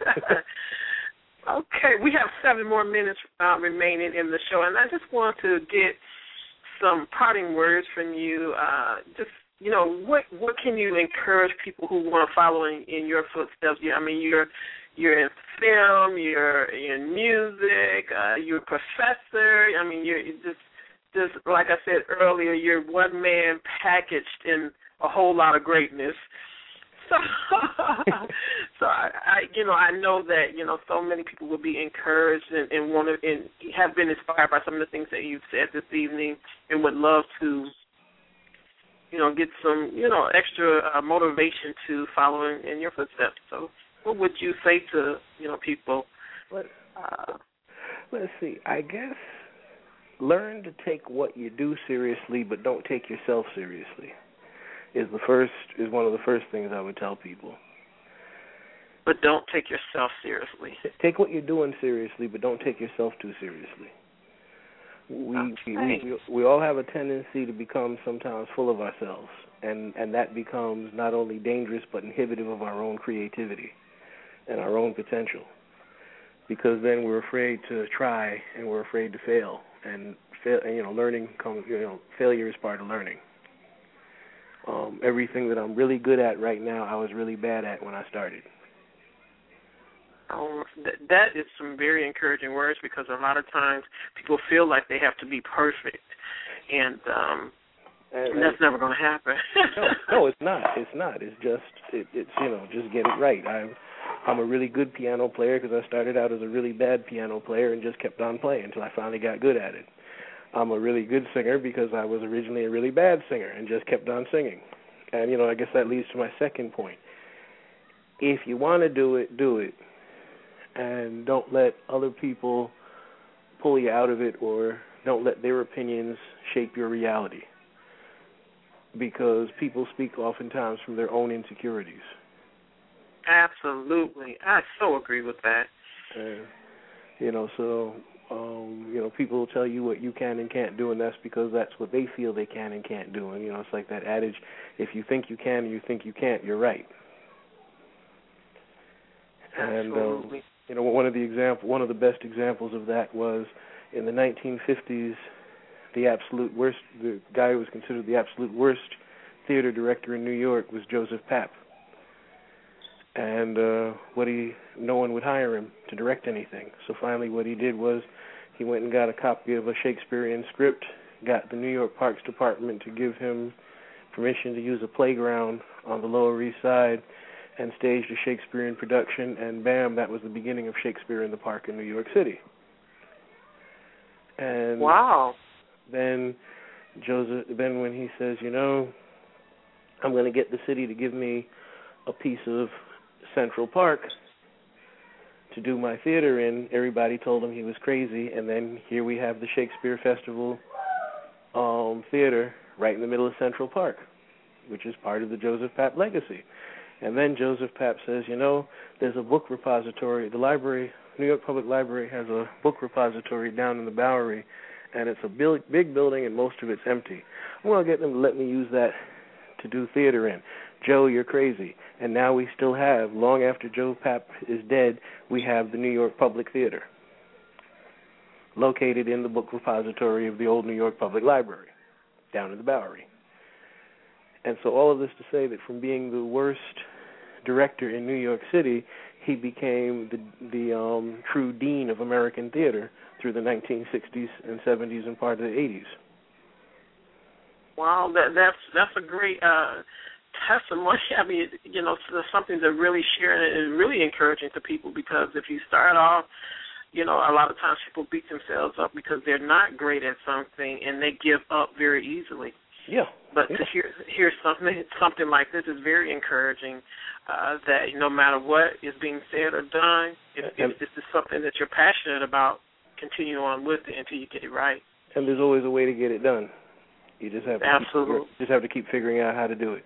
Speaker 3: okay, we have seven more minutes uh, remaining in the show, and I just want to get some parting words from you. Uh, just you know, what what can you encourage people who want to follow in, in your footsteps? Yeah, I mean, you're You're in film, you're in music, uh, you're a professor. I mean, you're just, just like I said earlier, you're one man packaged in a whole lot of greatness. So, so I, I, you know, I know that you know so many people will be encouraged and, and want to and have been inspired by some of the things that you've said this evening, and would love to, you know, get some, you know, extra uh, motivation to follow in, in your footsteps. So. What would you say to, you know, people?
Speaker 4: Let, uh, let's see. I guess learn to take what you do seriously, but don't take yourself seriously. Is the first is one of the first things I would tell people.
Speaker 3: But don't take yourself seriously.
Speaker 4: Take what you're doing seriously, but don't take yourself too seriously. We okay. we, we we all have a tendency to become sometimes full of ourselves, and and that becomes not only dangerous but inhibitive of our own creativity and our own potential, because then we're afraid to try and we're afraid to fail, and, fail, and you know, learning comes, you know, failure is part of learning. Um, everything that I'm really good at right now, I was really bad at when I started.
Speaker 3: Oh, that, that is some very encouraging words, because a lot of times people feel like they have to be perfect, and um, and, and that's and, never going to happen.
Speaker 4: no, no, it's not. It's not. It's just it, it's you know just get it right. I'm I'm a really good piano player because I started out as a really bad piano player and just kept on playing until I finally got good at it. I'm a really good singer because I was originally a really bad singer and just kept on singing. And, you know, I guess that leads to my second point. If you want to do it, do it. And don't let other people pull you out of it, or don't let their opinions shape your reality. Because people speak oftentimes from their own insecurities.
Speaker 3: Absolutely. I so agree with that.
Speaker 4: Uh, you know, so, um, you know, people will tell you what you can and can't do, and that's because that's what they feel they can and can't do. And, you know, it's like that adage, if you think you can and you think you can't, you're right.
Speaker 3: Absolutely.
Speaker 4: And, um, you know, one of the example, one of the best examples of that was in the nineteen fifties, the absolute worst, the guy who was considered the absolute worst theater director in New York was Joseph Papp. And uh, what he, no one would hire him to direct anything. So finally what he did was he went and got a copy of a Shakespearean script, got the New York Parks Department to give him permission to use a playground on the Lower East Side and staged a Shakespearean production, and bam, that was the beginning of Shakespeare in the Park in New York City. And
Speaker 3: wow.
Speaker 4: Then Joseph, then when he says, you know, I'm going to get the city to give me a piece of Central Park to do my theater in, everybody told him he was crazy, and then here we have the Shakespeare Festival um, Theater right in the middle of Central Park, which is part of the Joseph Papp legacy. And then Joseph Papp says, you know, there's a book repository. The library, New York Public Library, has a book repository down in the Bowery, and it's a big, big building, and most of it's empty. I'm going to get them to let me use that to do theater in. Joe, you're crazy. And now we still have, long after Joe Papp is dead, we have the New York Public Theater, located in the book repository of the old New York Public Library, down in the Bowery. And so all of this to say that from being the worst director in New York City, he became the, the um, true dean of American theater through the nineteen sixties and seventies and part of the eighties.
Speaker 3: Wow, that, that's that's a great uh, testimony. I mean, you know, it's something to really share and really encouraging to people, because if you start off, you know, a lot of times people beat themselves up because they're not great at something and they give up very easily.
Speaker 4: Yeah.
Speaker 3: But
Speaker 4: yeah.
Speaker 3: to hear hear something something like this is very encouraging. Uh, that no matter what is being said or done, if, if this is something that you're passionate about, continue on with it until you get it right.
Speaker 4: And there's always a way to get it done. You just have to
Speaker 3: Absolutely.
Speaker 4: Keep, just have to keep figuring out how to do it.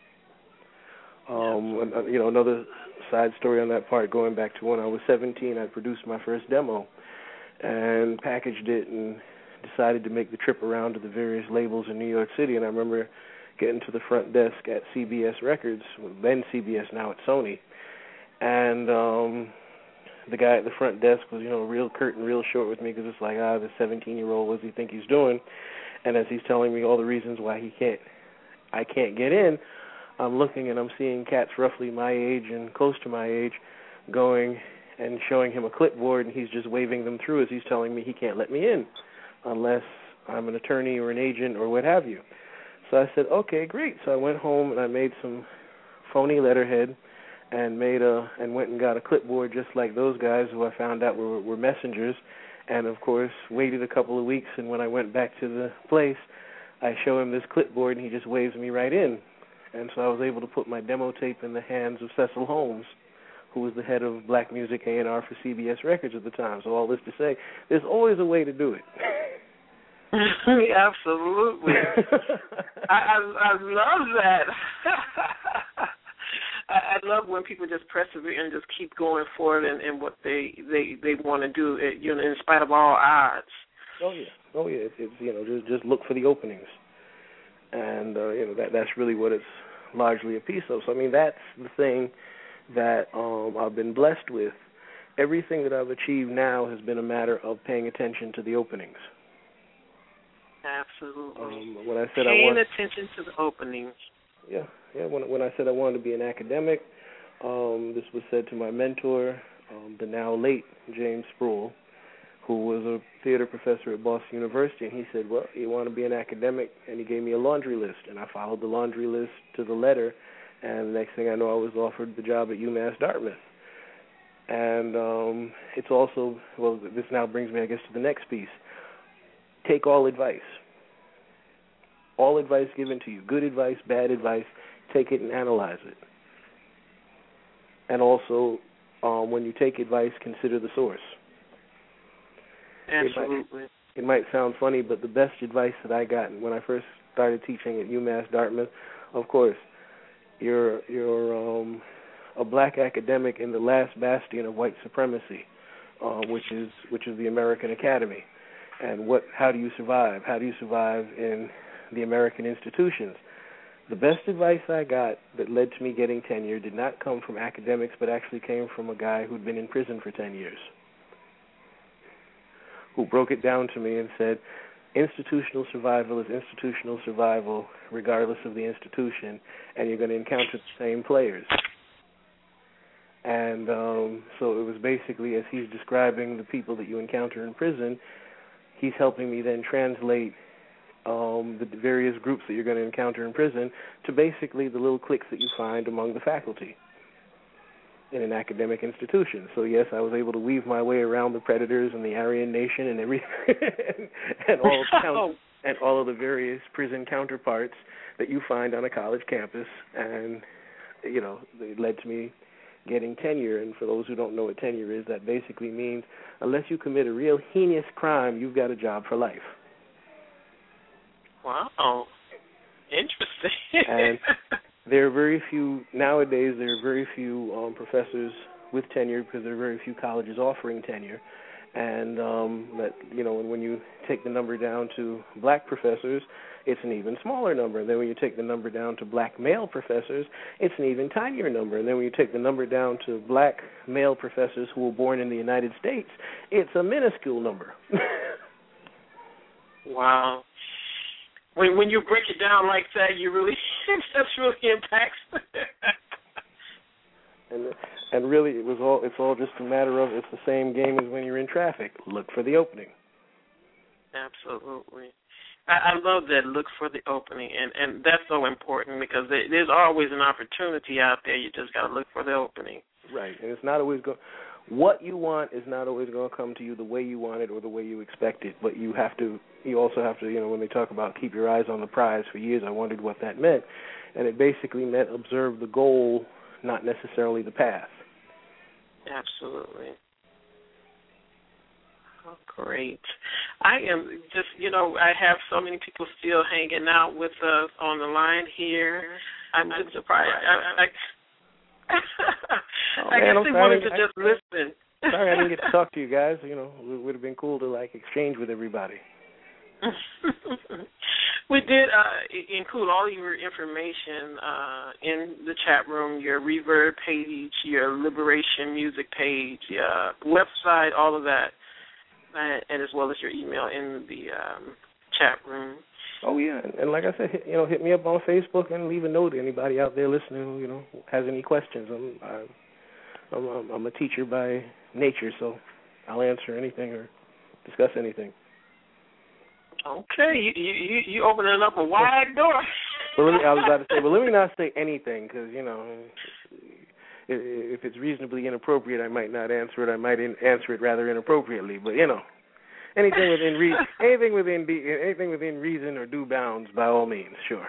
Speaker 4: Um, you know, another side story on that part, going back to when I was seventeen, I produced my first demo and packaged it and decided to make the trip around to the various labels in New York City. And I remember getting to the front desk at C B S Records, then C B S, now it's Sony, and um, the guy at the front desk was, you know, real curt and real short with me, because it's like, ah, the seventeen-year-old, what does he think he's doing? And as he's telling me all the reasons why he can't, I can't get in, I'm looking and I'm seeing cats roughly my age and close to my age going and showing him a clipboard, and he's just waving them through as he's telling me he can't let me in unless I'm an attorney or an agent or what have you. So I said, okay, great. So I went home and I made some phony letterhead and made a and went and got a clipboard just like those guys who I found out were, were messengers, and of course waited a couple of weeks, and when I went back to the place, I show him this clipboard and he just waves me right in. And so I was able to put my demo tape in the hands of Cecil Holmes, who was the head of Black Music A and R for C B S Records at the time. So all this to say, there's always a way to do it.
Speaker 3: Absolutely. I, I, I love that. I, I love when people just persevere and just keep going forward in, in what they, they, they want to do, you know, in spite of all odds.
Speaker 4: Oh yeah, oh yeah. It's, it's you know just just look for the openings, and uh, you know that that's really what it's largely a piece of. So I mean that's the thing that um, I've been blessed with. Everything that I've achieved now has been a matter of paying attention to the openings.
Speaker 3: Absolutely.
Speaker 4: Um, when I said
Speaker 3: Paying
Speaker 4: I want,
Speaker 3: attention to the openings.
Speaker 4: Yeah, yeah. When when I said I wanted to be an academic, um, this was said to my mentor, um, the now late James Sproul, who was a theater professor at Boston University, and he said, well, you want to be an academic? And he gave me a laundry list, and I followed the laundry list to the letter, and the next thing I know, I was offered the job at UMass Dartmouth. And um, it's also, well, this now brings me, I guess, to the next piece. Take all advice. All advice given to you, good advice, bad advice, take it and analyze it. And also, um, when you take advice, consider the source.
Speaker 3: Absolutely.
Speaker 4: It might, it might sound funny, but the best advice that I got when I first started teaching at UMass Dartmouth, of course, you're you're um, a black academic in the last bastion of white supremacy, uh, which is which is the American Academy. And what? How do you survive? How do you survive in the American institutions? The best advice I got that led to me getting tenure did not come from academics, but actually came from a guy who'd been in prison for ten years, who broke it down to me and said, institutional survival is institutional survival regardless of the institution, and you're going to encounter the same players. And um, so it was basically, as he's describing the people that you encounter in prison, he's helping me then translate um, the various groups that you're going to encounter in prison to basically the little cliques that you find among the faculty in an academic institution. So yes, I was able to weave my way around the predators and the Aryan Nation and everything, and, and all of the count- and all of the various prison counterparts that you find on a college campus, and you know, it led to me getting tenure. And for those who don't know what tenure is, that basically means unless you commit a real heinous crime, you've got a job for life.
Speaker 3: Wow, interesting.
Speaker 4: And there are very few, nowadays there are very few um, professors with tenure because there are very few colleges offering tenure. And, um, that, you know, when you take the number down to black professors, it's an even smaller number. And then when you take the number down to black male professors, it's an even tinier number. And then when you take the number down to black male professors who were born in the United States, it's a minuscule number.
Speaker 3: Wow. When when you break it down like that, you really that's really impacts.
Speaker 4: and and really, it was all it's all just a matter of it's the same game as when you're in traffic. Look for the opening.
Speaker 3: Absolutely, I, I love that. Look for the opening, and and that's so important because there, there's always an opportunity out there. You just got to look for the opening.
Speaker 4: Right, and it's not always going. What you want is not always going to come to you the way you want it or the way you expect it, but you have to, you also have to, you know, when they talk about keep your eyes on the prize, for years I wondered what that meant, and it basically meant observe the goal, not necessarily the path.
Speaker 3: Absolutely. Oh, great. I am just, you know, I have so many people still hanging out with us on the line here. I'm just surprised. I, I,
Speaker 4: Oh,
Speaker 3: I
Speaker 4: man,
Speaker 3: guess
Speaker 4: I'm
Speaker 3: they
Speaker 4: sorry.
Speaker 3: wanted to just
Speaker 4: I,
Speaker 3: listen.
Speaker 4: Sorry I didn't get to talk to you guys. You know, it would have been cool to, like, exchange with everybody.
Speaker 3: We did uh, include all your information uh, in the chat room, your Reverb page, your Liberation Music page, your website, all of that, uh, and as well as your email in the um, chat room.
Speaker 4: Oh, yeah, and, and like I said, hit, you know, hit me up on Facebook and leave a note to anybody out there listening who, you know, has any questions. I'm, I, I'm, I'm a teacher by nature, so I'll answer anything or discuss anything.
Speaker 3: Okay, you you you opening up a wide door.
Speaker 4: Well, let me, I was about to say, well, let me not say anything because, you know, if it's reasonably inappropriate, I might not answer it. I might in, answer it rather inappropriately, but, you know. Anything within re- anything within be- anything within reason or due bounds, by all means, sure.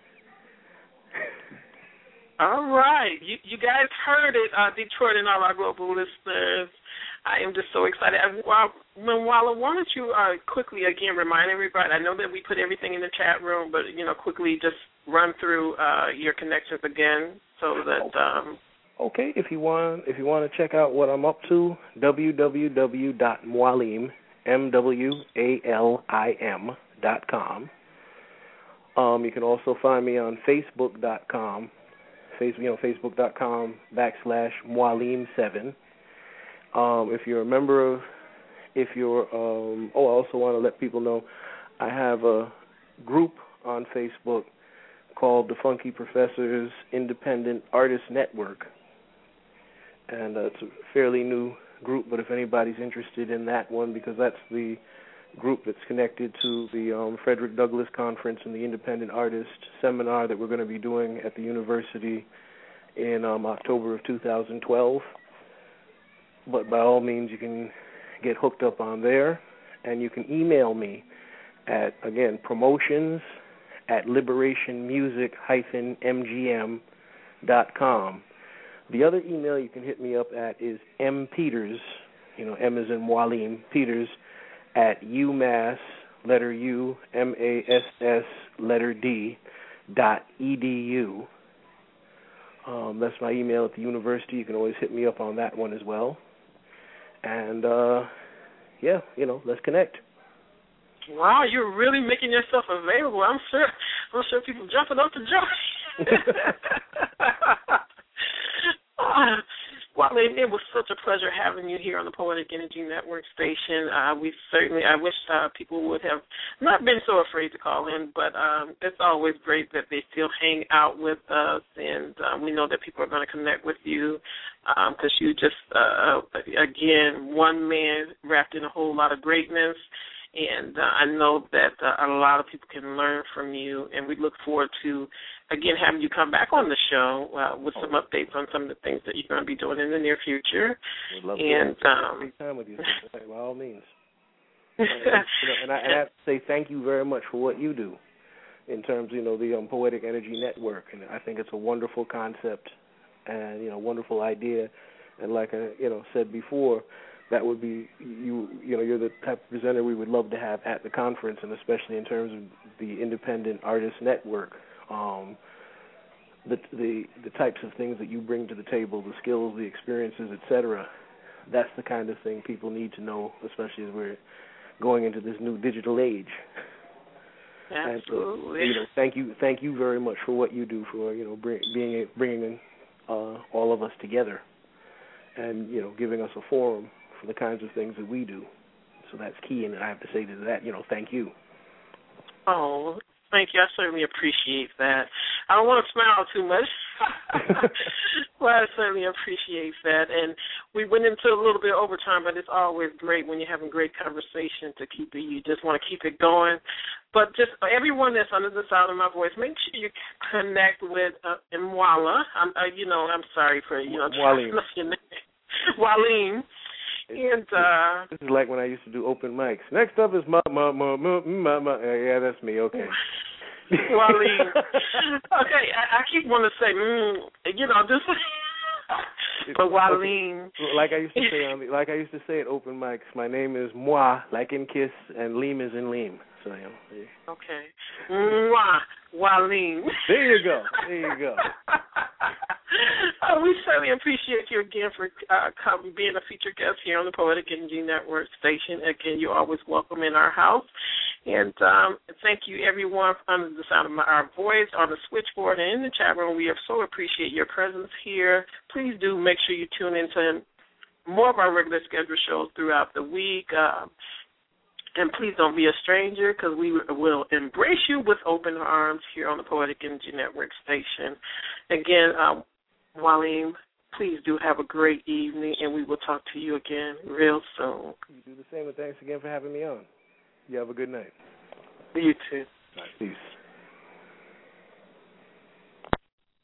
Speaker 3: All right, you you guys heard it, uh, Detroit and all our global listeners. I am just so excited. While Mwala, why don't you uh, quickly again remind everybody? I know that we put everything in the chat room, but you know, quickly just run through uh, your connections again, so that. Um,
Speaker 4: okay, if you want, if you want to check out what I'm up to, w w w dot mwalim M W A L I M dot com. Um, you can also find me on Facebook dot com, face, you know, Facebook dot com backslash Mwalim seven. Um, if you're a member of, if you're, um, oh, I also want to let people know I have a group on Facebook called the Funky Professors Independent Artist Network, and uh, it's a fairly new group, but if anybody's interested in that one, because that's the group that's connected to the um, Frederick Douglass Conference and the Independent Artist Seminar that we're going to be doing at the university in um, October of two thousand twelve. But by all means, you can get hooked up on there, and you can email me at, again, promotions at liberationmusic dash m g m dot com. The other email you can hit me up at is mpeters, you know, M as in Mwalim, Peters, at UMass, letter U, M A S S, letter D, dot E D U. Um, that's my email at the university. You can always hit me up on that one as well. And, uh, yeah, you know, let's connect.
Speaker 3: Wow, you're really making yourself available. I'm sure I'm sure people jumping up to join. Uh, well, Waleem, it was such a pleasure having you here on the Poetic Energy Network station. Uh, we certainly, I wish uh, people would have not been so afraid to call in, but um, it's always great that they still hang out with us, and uh, we know that people are going to connect with you because um, you just, uh, again, one man wrapped in a whole lot of greatness. And uh, I know that uh, a lot of people can learn from you, and we look forward to, again, having you come back on the show uh, with some updates on some of the things that you're going to be doing in the near future.
Speaker 4: We'd love
Speaker 3: and,
Speaker 4: to
Speaker 3: um,
Speaker 4: take time with you, by all means. and, you know, and, I, and I have to say thank you very much for what you do in terms of, you know, the um, Poetic Energy Network. And I think it's a wonderful concept and, you know, wonderful idea. And like I, you know, said before, that would be, you you know, you're the type of presenter we would love to have at the conference, and especially in terms of the Independent Artist Network. Um, the, the the types of things that you bring to the table, the skills, the experiences, et cetera, that's the kind of thing people need to know, especially as we're going into this new digital age.
Speaker 3: Absolutely.
Speaker 4: And, you know, thank you, thank you very much for what you do for, you know, bring, being bringing uh, all of us together, and, you know, giving us a forum for the kinds of things that we do. So that's key, and I have to say to that, you know, thank you.
Speaker 3: Oh, thank you. I certainly appreciate that. I don't want to smile too much, but I certainly appreciate that. And we went into a little bit of overtime, but it's always great when you're having great conversation to keep it. You just want to keep it going. But just everyone that's under the sound of my voice, make sure you connect with uh, Mwala. I'm, uh, you know, I'm sorry for, you know,
Speaker 4: Waleem.
Speaker 3: your name. Waleem. And uh,
Speaker 4: this is like when I used to do open mics. Next up is ma ma ma ma ma ma. Yeah, that's me. Okay.
Speaker 3: Waleem. Okay, I, I keep wanting to say, mm, you know, just. But Waleem.
Speaker 4: Like I used to say on the, like I used to say at open mics, my name is Moi, like in Kiss, and Leem is in Leem. So you know. Yeah.
Speaker 3: Okay. Mwah, Waleem.
Speaker 4: There you go. There you go.
Speaker 3: Oh, we certainly appreciate you again for uh, coming, being a featured guest here on the Poetic Energy Network station. Again, you're always welcome in our house. And um, thank you, everyone, under the sound of my, our voice, on the switchboard and in the chat room. We so appreciate your presence here. Please do make sure you tune into more of our regular scheduled shows throughout the week. Uh, and please don't be a stranger, because we will embrace you with open arms here on the Poetic Energy Network station. Again, uh, Waleem, please do have a great evening, and we will talk to you again real soon.
Speaker 4: You do the same, and thanks again for having me on. You have a good night.
Speaker 3: You too.
Speaker 4: All right, peace.